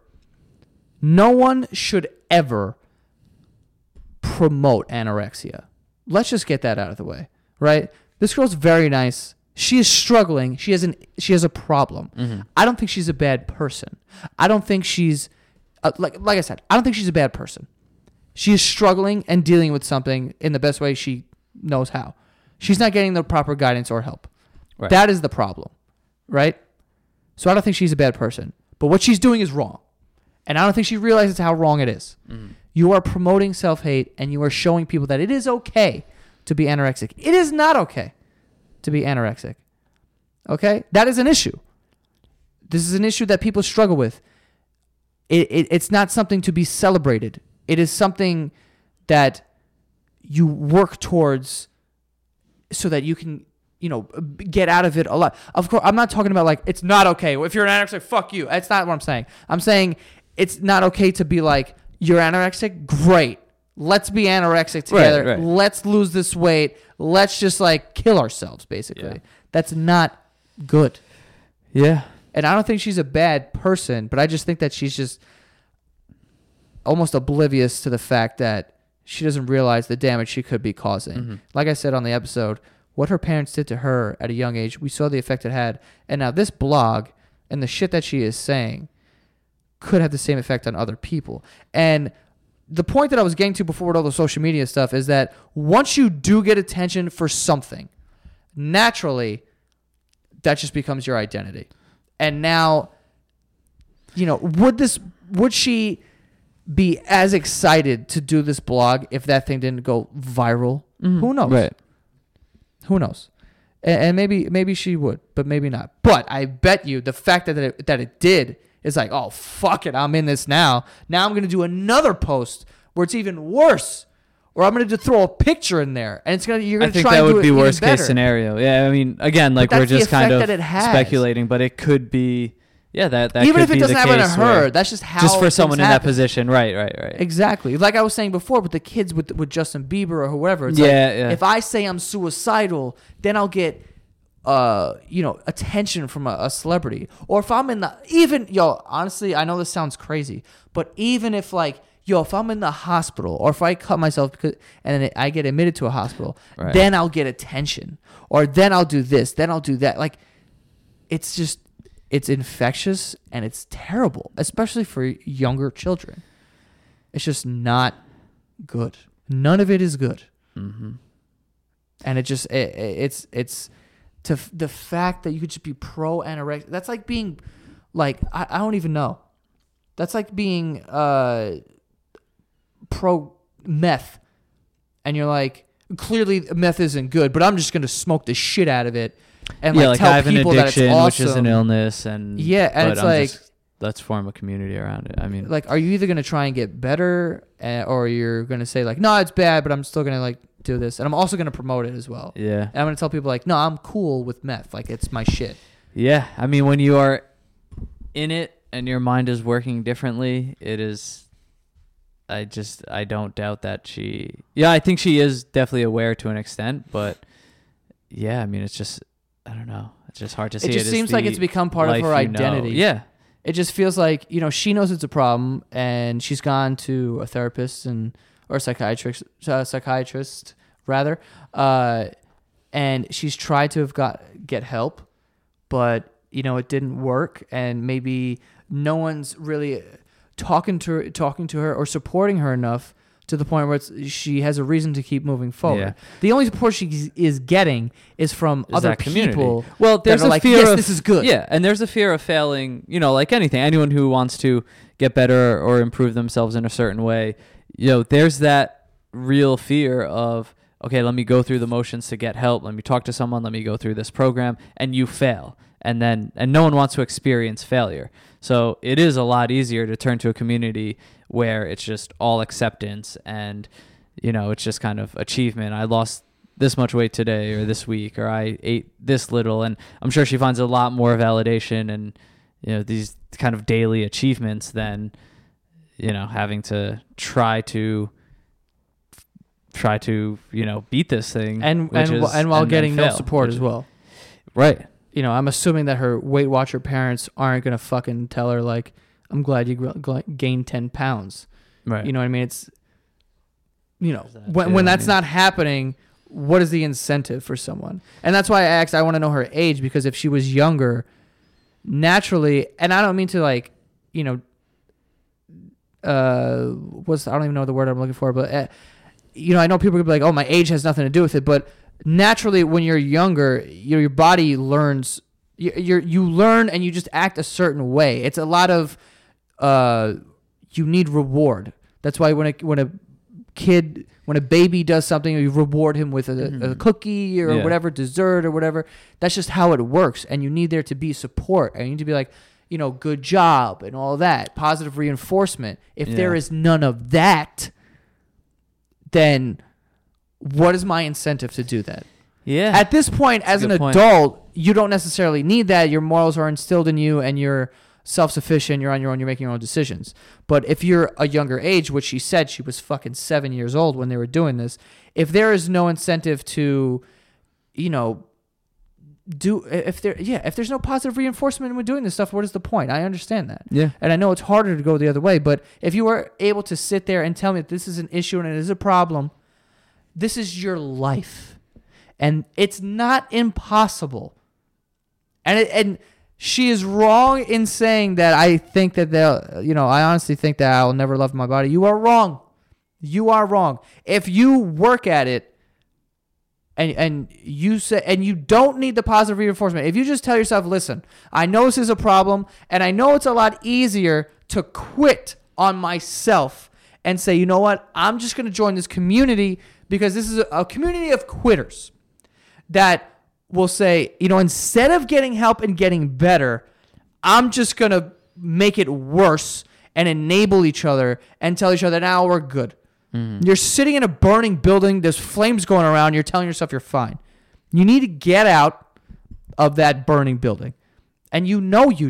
no one should ever promote anorexia. Let's just get that out of the way, right? This girl's very nice. She is struggling. She has an she has a problem. Mm-hmm. I don't think she's a bad person. I don't think she's uh, like like I said, I don't think she's a bad person. She is struggling and dealing with something in the best way she knows how. She's not getting the proper guidance or help. Right. That is the problem, right? So I don't think she's a bad person. But what she's doing is wrong. And I don't think she realizes how wrong it is. Mm-hmm. You are promoting self-hate, and you are showing people that it is okay to be anorexic. It is not okay to be anorexic. Okay? That is an issue. This is an issue that people struggle with. It, it, it's not something to be celebrated. It is something that you work towards so that you can, you know, get out of it a lot. Of course, I'm not talking about like, it's not okay. If you're an anorexic, fuck you. That's not what I'm saying. I'm saying it's not okay to be like, you're anorexic? Great. Let's be anorexic together. Right, right. Let's lose this weight. Let's just like kill ourselves, basically. Yeah. That's not good. Yeah. And I don't think she's a bad person, but I just think that she's just almost oblivious to the fact that she doesn't realize the damage she could be causing. Mm-hmm. Like I said on the episode, what her parents did to her at a young age, we saw the effect it had. And now this blog and the shit that she is saying could have the same effect on other people. And the point that I was getting to before with all the social media stuff is that once you do get attention for something, naturally, that just becomes your identity. And now, you know, would this, would she be as excited to do this blog if that thing didn't go viral? Mm-hmm. Who knows? Right. Who knows? And, and maybe, maybe she would, but maybe not. But I bet you the fact that it, that it did is like, oh, fuck it, I'm in this now. Now I'm going to do another post where it's even worse. Or I'm going to throw a picture in there, and it's going to you're going to try and do it I think that would be worst better. Case scenario. Yeah, I mean, again, like we're just kind of speculating, but it could be Yeah, that, that even could if it be doesn't the happen to case her, where- that's just how yeah, that that even could if it be doesn't the happen to case her, where- that's just how just for things someone in that happen. position, right, Just right, for right. someone in that Happen. position, right, right, right. Exactly. Like I was saying before with the kids with with Justin Bieber or whoever. It's Yeah, like, yeah. if I say I'm suicidal, then I'll get, uh, you know, attention from a, a celebrity. Or if I'm in the even yo, honestly, I know this sounds crazy, but even if like yo, if I'm in the hospital or if I cut myself because and then I get admitted to a hospital, Right. then I'll get attention. Or then I'll do this, then I'll do that. Like, it's just it's infectious and it's terrible, especially for younger children. It's just not good. None of it is good. Mm-hmm. And it just it, it's it's to f- the fact that you could just be pro anorexia. That's like being like I, I don't even know. That's like being uh pro meth, and you're like, clearly meth isn't good, but I'm just gonna smoke the shit out of it and yeah, like, like tell I have an people that it's addiction, awesome. which is an illness, and Yeah, and but it's I'm like- just- let's form a community around it. I mean, Like, are you either gonna try and get better, uh, or you're gonna say like, no, it's bad, but I'm still gonna like do this, and I'm also gonna promote it as well. yeah, And I'm gonna tell people like, no, I'm cool with meth, like it's my shit. yeah. I mean, when you are in it and your mind is working differently, it is. I just I don't doubt that she. Yeah, I think she is definitely aware to an extent, but yeah, I mean, it's just I don't know. It's just hard to see. It just as seems like the it's become part of life her you know. identity. Yeah, It just feels like, you know, she knows it's a problem, and she's gone to a therapist and or a psychiatrist, uh, psychiatrist rather, uh, and she's tried to have got get help, but you know it didn't work, and maybe no one's really talking to her, talking to her or supporting her enough to the point where it's, she has a reason to keep moving forward. Yeah. The only support she is getting is from Is other that community. people. Well, that there's are a like, fear yes, of this is good. Yeah, and there's a fear of failing. You know, like anything, anyone who wants to get better or improve themselves in a certain way, you know, there's that real fear of, okay, let me go through the motions to get help. Let me talk to someone. Let me go through this program, and you fail, and then and no one wants to experience failure. So it is a lot easier to turn to a community where it's just all acceptance and, you know, it's just kind of achievement. I lost this much weight today or this week, or I ate this little. And I'm sure she finds a lot more validation and, you know, these kind of daily achievements than, you know, having to try to try to, you know, beat this thing. and which and, is- and while and then getting no fail, support which as is- well. Right. You know, I'm assuming that her Weight Watcher parents aren't gonna fucking tell her like, "I'm glad you gr- gl- gained ten pounds." Right. You know what I mean? It's, you know, That when too, when I that's mean- not happening, what is the incentive for someone? And that's why I asked. I want to know her age, because if she was younger, naturally, and I don't mean to like, you know, uh, what's I don't even know the word I'm looking for, but uh, you know, I know people could be like, "Oh, my age has nothing to do with it," but naturally, when you're younger, your your body learns. You you're, you learn and you just act a certain way. It's a lot of, uh, you need reward. That's why when a when a kid when a baby does something, you reward him with a, Mhm. a cookie or Yeah. whatever, dessert or whatever. That's just how it works, and you need there to be support, and you need to be like, you know, good job and all that, positive reinforcement. If Yeah. there is none of that, then what is my incentive to do that? Yeah. At this point, That's as a an good point. adult, you don't necessarily need that. Your morals are instilled in you, and you're self-sufficient. You're on your own. You're making your own decisions. But if you're a younger age, which she said she was fucking seven years old when they were doing this, if there is no incentive to, you know, do if there yeah if there's no positive reinforcement when doing this stuff, what is the point? I understand that. yeah. And I know it's harder to go the other way, but if you were able to sit there and tell me that this is an issue and it is a problem, this is your life. And it's not impossible. And it, and she is wrong in saying that I think that they'll, you know, I honestly think that I'll never love my body. You are wrong. You are wrong. If you work at it, and and you say and you don't need the positive reinforcement. If you just tell yourself, listen, I know this is a problem, and I know it's a lot easier to quit on myself and say, you know what, I'm just going to join this community because this is a, a community of quitters that will say, you know, instead of getting help and getting better, I'm just going to make it worse and enable each other and tell each other, now we're good. Mm-hmm. You're sitting in a burning building. There's flames going around. You're telling yourself you're fine. You need to get out of that burning building. And you know you do.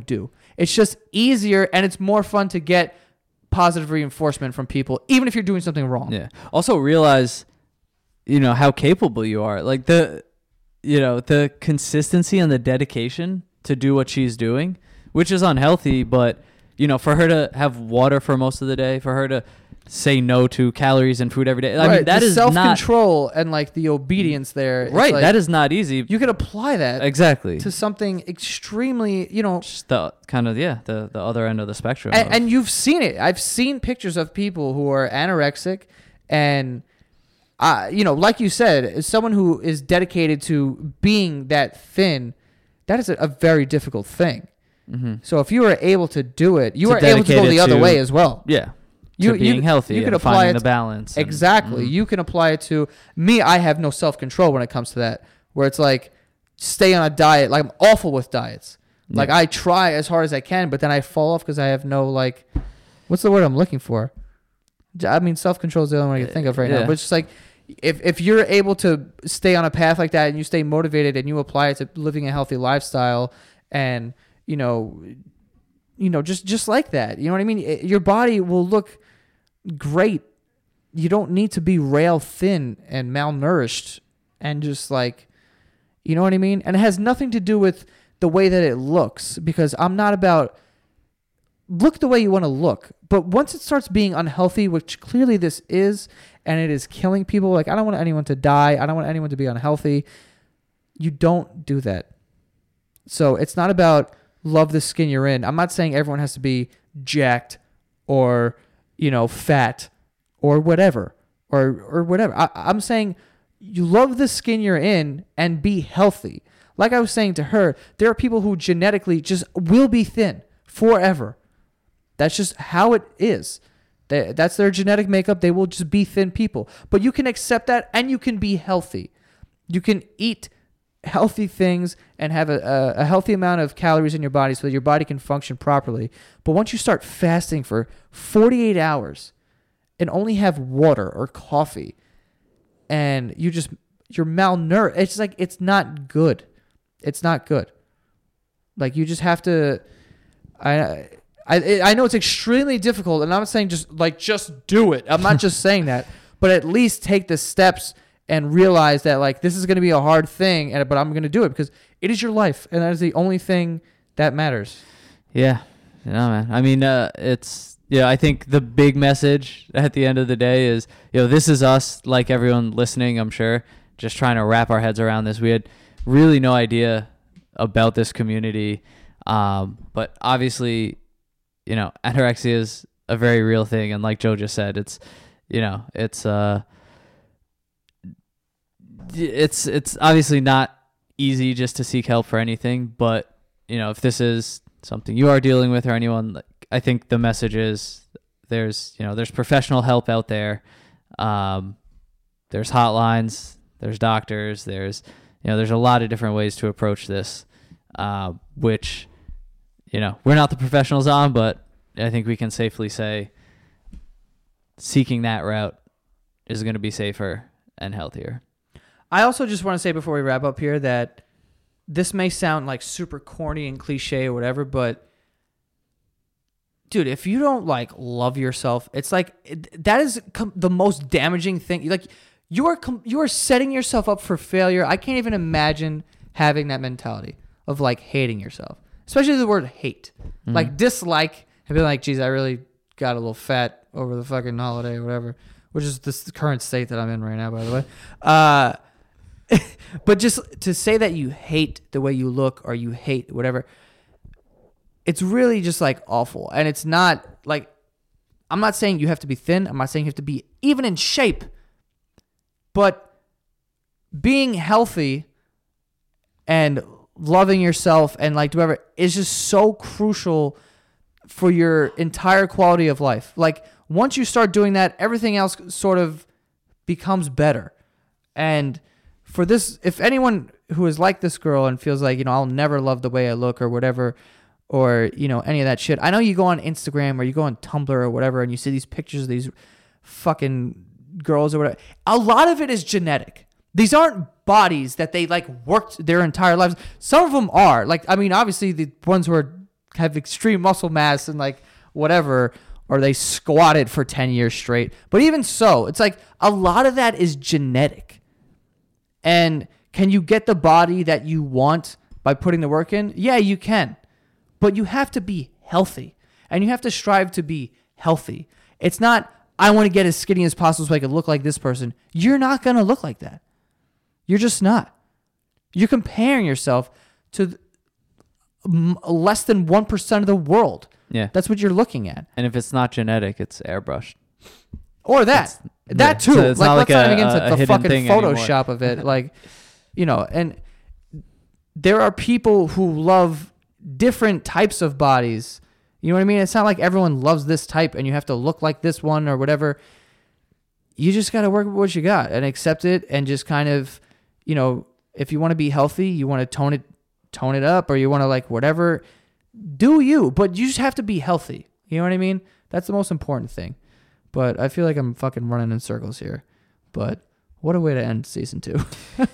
It's just easier and it's more fun to get positive reinforcement from people, even if you're doing something wrong. Yeah. Also realize, you know, how capable you are. Like the, you know, the consistency and the dedication to do what she's doing, which is unhealthy, but, you know, for her to have water for most of the day, for her to say no to calories and food every day. I right. mean, that the is self-control not, and like the obedience there. Right. Like, that is not easy. You could apply that exactly to something extremely, you know, just the kind of, yeah, the, the other end of the spectrum. And, of, and you've seen it. I've seen pictures of people who are anorexic and, uh, you know, like you said, as someone who is dedicated to being that thin, that is a, a very difficult thing. Mm-hmm. So if you were able to do it, you to were able to go the other to, way as well. Yeah. You, to being you, healthy you can and apply finding it the balance. And, exactly. mm-hmm. You can apply it to me. I have no self-control when it comes to that, where it's like stay on a diet. Like I'm awful with diets. Yeah. Like I try as hard as I can, but then I fall off because I have no like, what's the word I'm looking for? I mean, self-control is the only one I can think of right yeah. now. But it's just like if, if you're able to stay on a path like that and you stay motivated and you apply it to living a healthy lifestyle and, you know, you know, just, just like that, you know what I mean? It, your body will look great. You don't need to be rail thin and malnourished and just like, you know what I mean? And it has nothing to do with the way that it looks, because I'm not about look the way you want to look. But once it starts being unhealthy, which clearly this is, and it is killing people, like I don't want anyone to die. I don't want anyone to be unhealthy. You don't do that. So it's not about love the skin you're in. I'm not saying everyone has to be jacked or, you know, fat or whatever, or or whatever. I, I'm saying you love the skin you're in and be healthy. Like I was saying to her, there are people who genetically just will be thin forever. That's just how it is. They, that's their genetic makeup. They will just be thin people. But you can accept that and you can be healthy. You can eat healthy things and have a, a, a healthy amount of calories in your body so that your body can function properly. But once you start fasting for forty-eight hours and only have water or coffee and you just, you're malnourished, it's like, it's not good. It's not good. Like you just have to, I, I, I know it's extremely difficult, and I'm not saying just like, just do it. I'm not just saying that, but at least take the steps and realize that like this is going to be a hard thing, and but I'm going to do it because it is your life, and that is the only thing that matters. Yeah, yeah, man. I mean, uh, it's yeah. I think the big message at the end of the day is, you know, this is us, like everyone listening, I'm sure, just trying to wrap our heads around this. We had really no idea about this community, um, but obviously, you know, anorexia is a very real thing, and like Joe just said, it's, you know, it's uh. It's it's obviously not easy just to seek help for anything, but you know, if this is something you are dealing with or anyone, like, I think the message is there's you know there's professional help out there. Um, there's hotlines, there's doctors, there's you know there's a lot of different ways to approach this, uh, which you know we're not the professionals on, but I think we can safely say seeking that route is going to be safer and healthier. I also just want to say before we wrap up here that this may sound like super corny and cliche or whatever, but dude, if you don't like love yourself, it's like it, that is com- the most damaging thing. Like you are com- you are setting yourself up for failure. I can't even imagine having that mentality of like hating yourself, especially the word hate, mm-hmm. like dislike, and be like, geez, I really got a little fat over the fucking holiday or whatever, which is this current state that I'm in right now, by the way. Uh, But just to say that you hate the way you look or you hate whatever, it's really just like awful. And it's not like, I'm not saying you have to be thin. I'm not saying you have to be even in shape. But being healthy and loving yourself and like whatever is just so crucial for your entire quality of life. Like once you start doing that, everything else sort of becomes better. And for this, if anyone who is like this girl and feels like, you know, I'll never love the way I look or whatever, or, you know, any of that shit. I know you go on Instagram or you go on Tumblr or whatever and you see these pictures of these fucking girls or whatever. A lot of it is genetic. These aren't bodies that they like worked their entire lives. Some of them are. Like, I mean, obviously the ones who are have extreme muscle mass and like whatever, or they squatted for ten years straight. But even so, it's like a lot of that is genetic. And can you get the body that you want by putting the work in? Yeah, you can. But you have to be healthy. And you have to strive to be healthy. It's not, I want to get as skinny as possible so I can look like this person. You're not going to look like that. You're just not. You're comparing yourself to less than one percent of the world. Yeah. That's what you're looking at. And if it's not genetic, it's airbrushed. Or that. It's, that yeah. too. So it's like, not let's like not a, even get a into the hidden fucking thing Photoshop anymore. of it. Like, you know, and there are people who love different types of bodies. You know what I mean? It's not like everyone loves this type and you have to look like this one or whatever. You just got to work with what you got and accept it and just kind of, you know, if you want to be healthy, you want to tone it, tone it up, or you want to like whatever, do you, but you just have to be healthy. You know what I mean? That's the most important thing. But I feel like I'm fucking running in circles here. But what a way to end season two.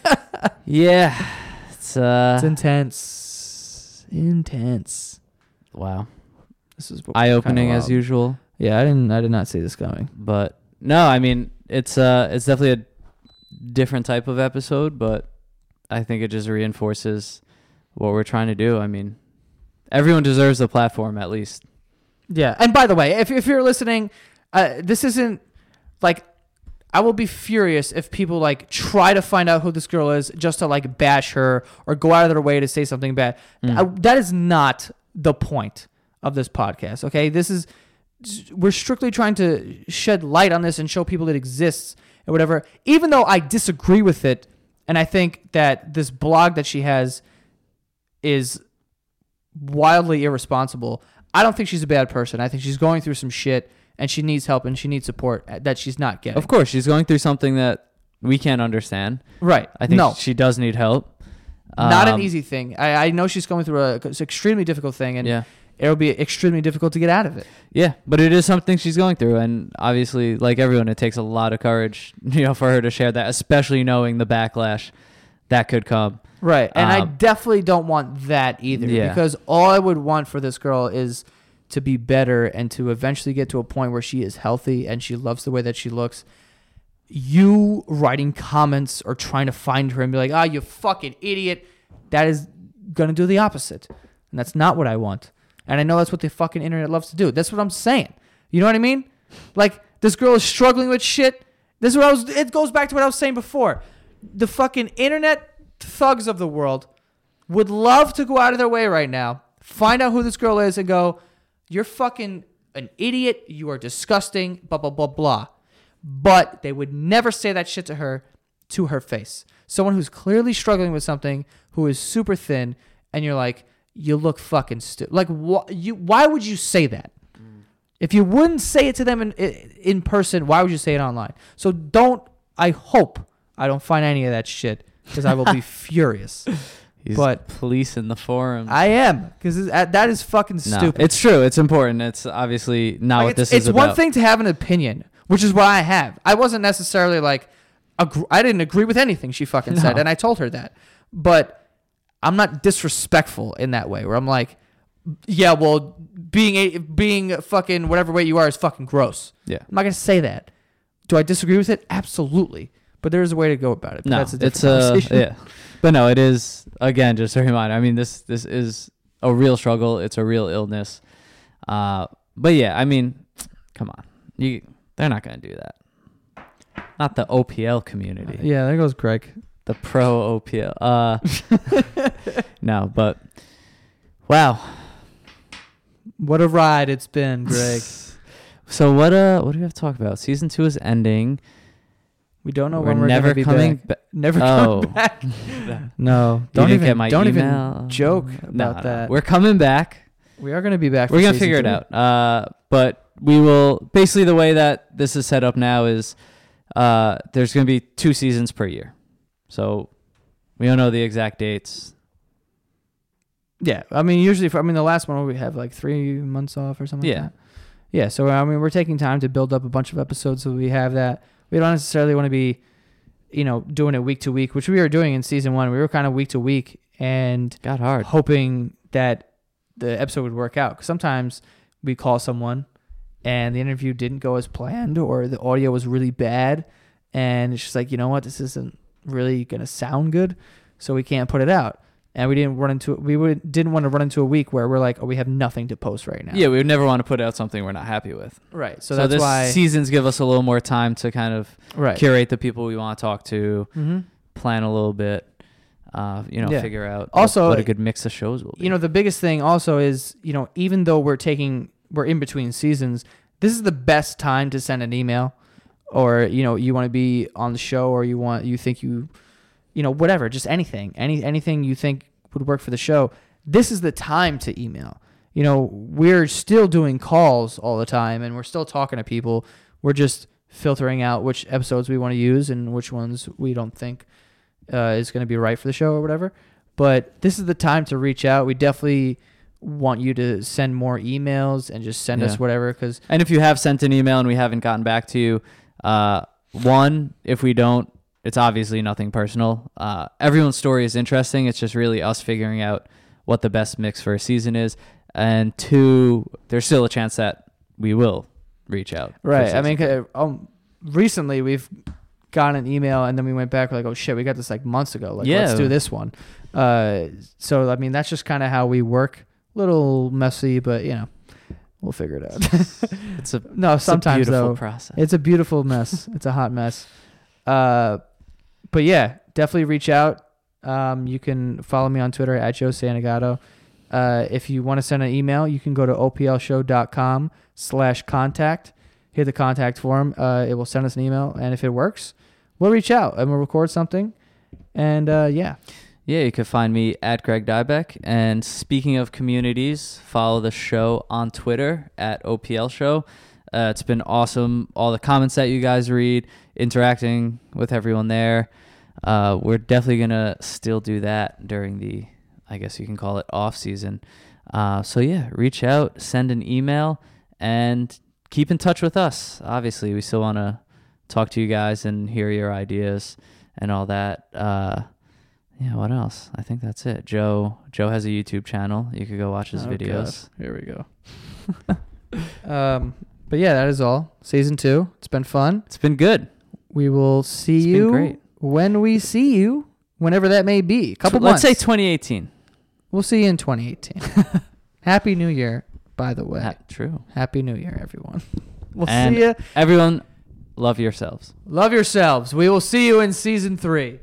Yeah. It's, uh, It's intense. Intense. wow. This is Eye-opening kinda as wild. usual. Yeah, I didn't I did not see this coming. But no, I mean, it's uh, it's definitely a different type of episode, but I think it just reinforces what we're trying to do. I mean, everyone deserves the platform at least. Yeah. And by the way, if if you're listening, uh, this isn't like, I will be furious if people like try to find out who this girl is just to like bash her or go out of their way to say something bad. Mm. Uh, that is not the point of this podcast. Okay. This is, we're strictly trying to shed light on this and show people it exists and whatever, even though I disagree with it. And I think that this blog that she has is wildly irresponsible. I don't think she's a bad person. I think she's going through some shit and she needs help and she needs support that she's not getting. Of course, she's going through something that we can't understand. Right. I think no. she does need help. Not Um, an easy thing. I, I know she's going through a it's an extremely difficult thing, and Yeah. it'll be extremely difficult to get out of it. Yeah, but it is something she's going through, and obviously, like everyone, it takes a lot of courage, you know, for her to share that, especially knowing the backlash that could come. Right. And I Um, definitely don't want that either, Yeah. because all I would want for this girl is to be better and to eventually get to a point where she is healthy and she loves the way that she looks. You writing comments or trying to find her and be like, "Ah, oh, you fucking idiot," that is going to do the opposite. And that's not what I want. And I know that's what the fucking internet loves to do. That's what I'm saying. You know what I mean? Like, this girl is struggling with shit. This is what I was, it goes back to what I was saying before. The fucking internet thugs of the world would love to go out of their way right now, find out who this girl is and go, "You're fucking an idiot. You are disgusting, blah, blah, blah, blah." But they would never say that shit to her, to her face. Someone who's clearly struggling with something, who is super thin, and you're like, "You look fucking stupid." Like, wh- you, why would you say that? Mm. If you wouldn't say it to them in, in person, why would you say it online? So don't, I hope I don't find any of that shit, because I will be furious. He's But policing the forums. I am, because that is fucking No, stupid. it's true. It's important. It's obviously not Like, what it's, this it's is about. one thing to have an opinion, which is what I have. I wasn't necessarily like, agr- I didn't agree with anything she fucking No. said, and I told her that. But I'm not disrespectful in that way, where I'm like, yeah, well, being a, being fucking whatever weight you are is fucking gross. Yeah. I'm not gonna say that. Do I disagree with it? Absolutely. But there is a way to go about it. But No, that's a different it's uh, conversation. yeah, but no, it is again just a reminder. I mean, this this is a real struggle. It's a real illness. Uh, but yeah, I mean, come on, you they're not gonna do that. Not the O P L community. Yeah, there goes Greg. The pro O P L. Uh, no, but wow. What a ride it's been, Greg. So what uh what do we have to talk about? Season two is ending. We don't know We're when we're never gonna be coming back. back. Never Oh. coming back. No, You don't didn't even get my don't email? even joke No, about no. that. We're coming back. We are going to be back. We're for gonna season figure it three. out. Uh, but we will basically the way that this is set up now is uh, there's gonna be two seasons per year, so we don't know the exact dates. Yeah, I mean, usually, for, I mean, the last one we have like three months off or something. Yeah. Like that. Yeah. So I mean, we're taking time to build up a bunch of episodes, so we have that. We don't necessarily want to be, you know, doing it week to week, which we were doing in season one. We were kind of week to week and Got hard. hoping that the episode would work out. 'Cause sometimes we call someone and the interview didn't go as planned, or the audio was really bad, and it's just like, you know what, this isn't really gonna sound good, so we can't put it out. And we didn't run into we would, didn't want to run into a week where we're like, oh, we have nothing to post right now. Yeah, we would never want to put out something we're not happy with. Right. So, So, that's this why seasons give us a little more time to kind of right. curate the people we want to talk to, Mm-hmm. plan a little bit, uh, you know, Yeah. figure out Also, what, what a good mix of shows will be. You know, the biggest thing also is, you know, even though we're taking we're in between seasons, this is the best time to send an email, or, you know, you want to be on the show, or you want you think you you know, whatever, just anything. Any anything you think would work for the show. This is the time to email. You know, we're still doing calls all the time, and we're still talking to people. We're just filtering out which episodes we want to use and which ones we don't think uh, is going to be right for the show or whatever. But this is the time to reach out. We definitely want you to send more emails and just send Yeah. us whatever. Cause And if you have sent an email and we haven't gotten back to you, uh, one, if we don't, it's obviously nothing personal. Uh, everyone's story is interesting. It's just really us figuring out what the best mix for a season is. And two, there's still a chance that we will reach out. for right. I season mean, three. 'cause, um, recently we've gotten an email and then we went back, we're like, oh shit, we got this like months ago. Like, Yeah. let's do this one. Uh, so, I mean, that's just kind of how we work. Little messy, but you know, we'll figure it out. it's a, no, it's sometimes a beautiful though, process. it's a beautiful mess. It's a hot mess. Uh, but yeah, definitely reach out. Um, you can follow me on Twitter at Joe Santagato. Uh, if you want to send an email, you can go to oplshow.com slash contact. Hit the contact form. Uh, it will send us an email, and if it works, we'll reach out and we'll record something. And uh, yeah. Yeah, you can find me at Greg Dybeck. And speaking of communities, follow the show on Twitter at O P L Show. Uh, it's been awesome. All the comments that you guys read, interacting with everyone there. Uh, we're definitely going to still do that during the, I guess you can call it, off season. Uh, so yeah, reach out, send an email, and keep in touch with us. Obviously, we still want to talk to you guys and hear your ideas and all that. Uh, yeah, what else? I think that's it. Joe Joe has a YouTube channel. You could go watch his Oh, videos. God. Here we go. um, but yeah, that is all. Season two. It's been fun. It's been good. We will see It's been you great. when we see you, whenever that may be. Couple Tw- Let's months. say twenty eighteen. We'll see you in twenty eighteen. Happy New Year, by the way. Ha- true. Happy New Year, everyone. We'll And see you. everyone, love yourselves. Love yourselves. We will see you in season three.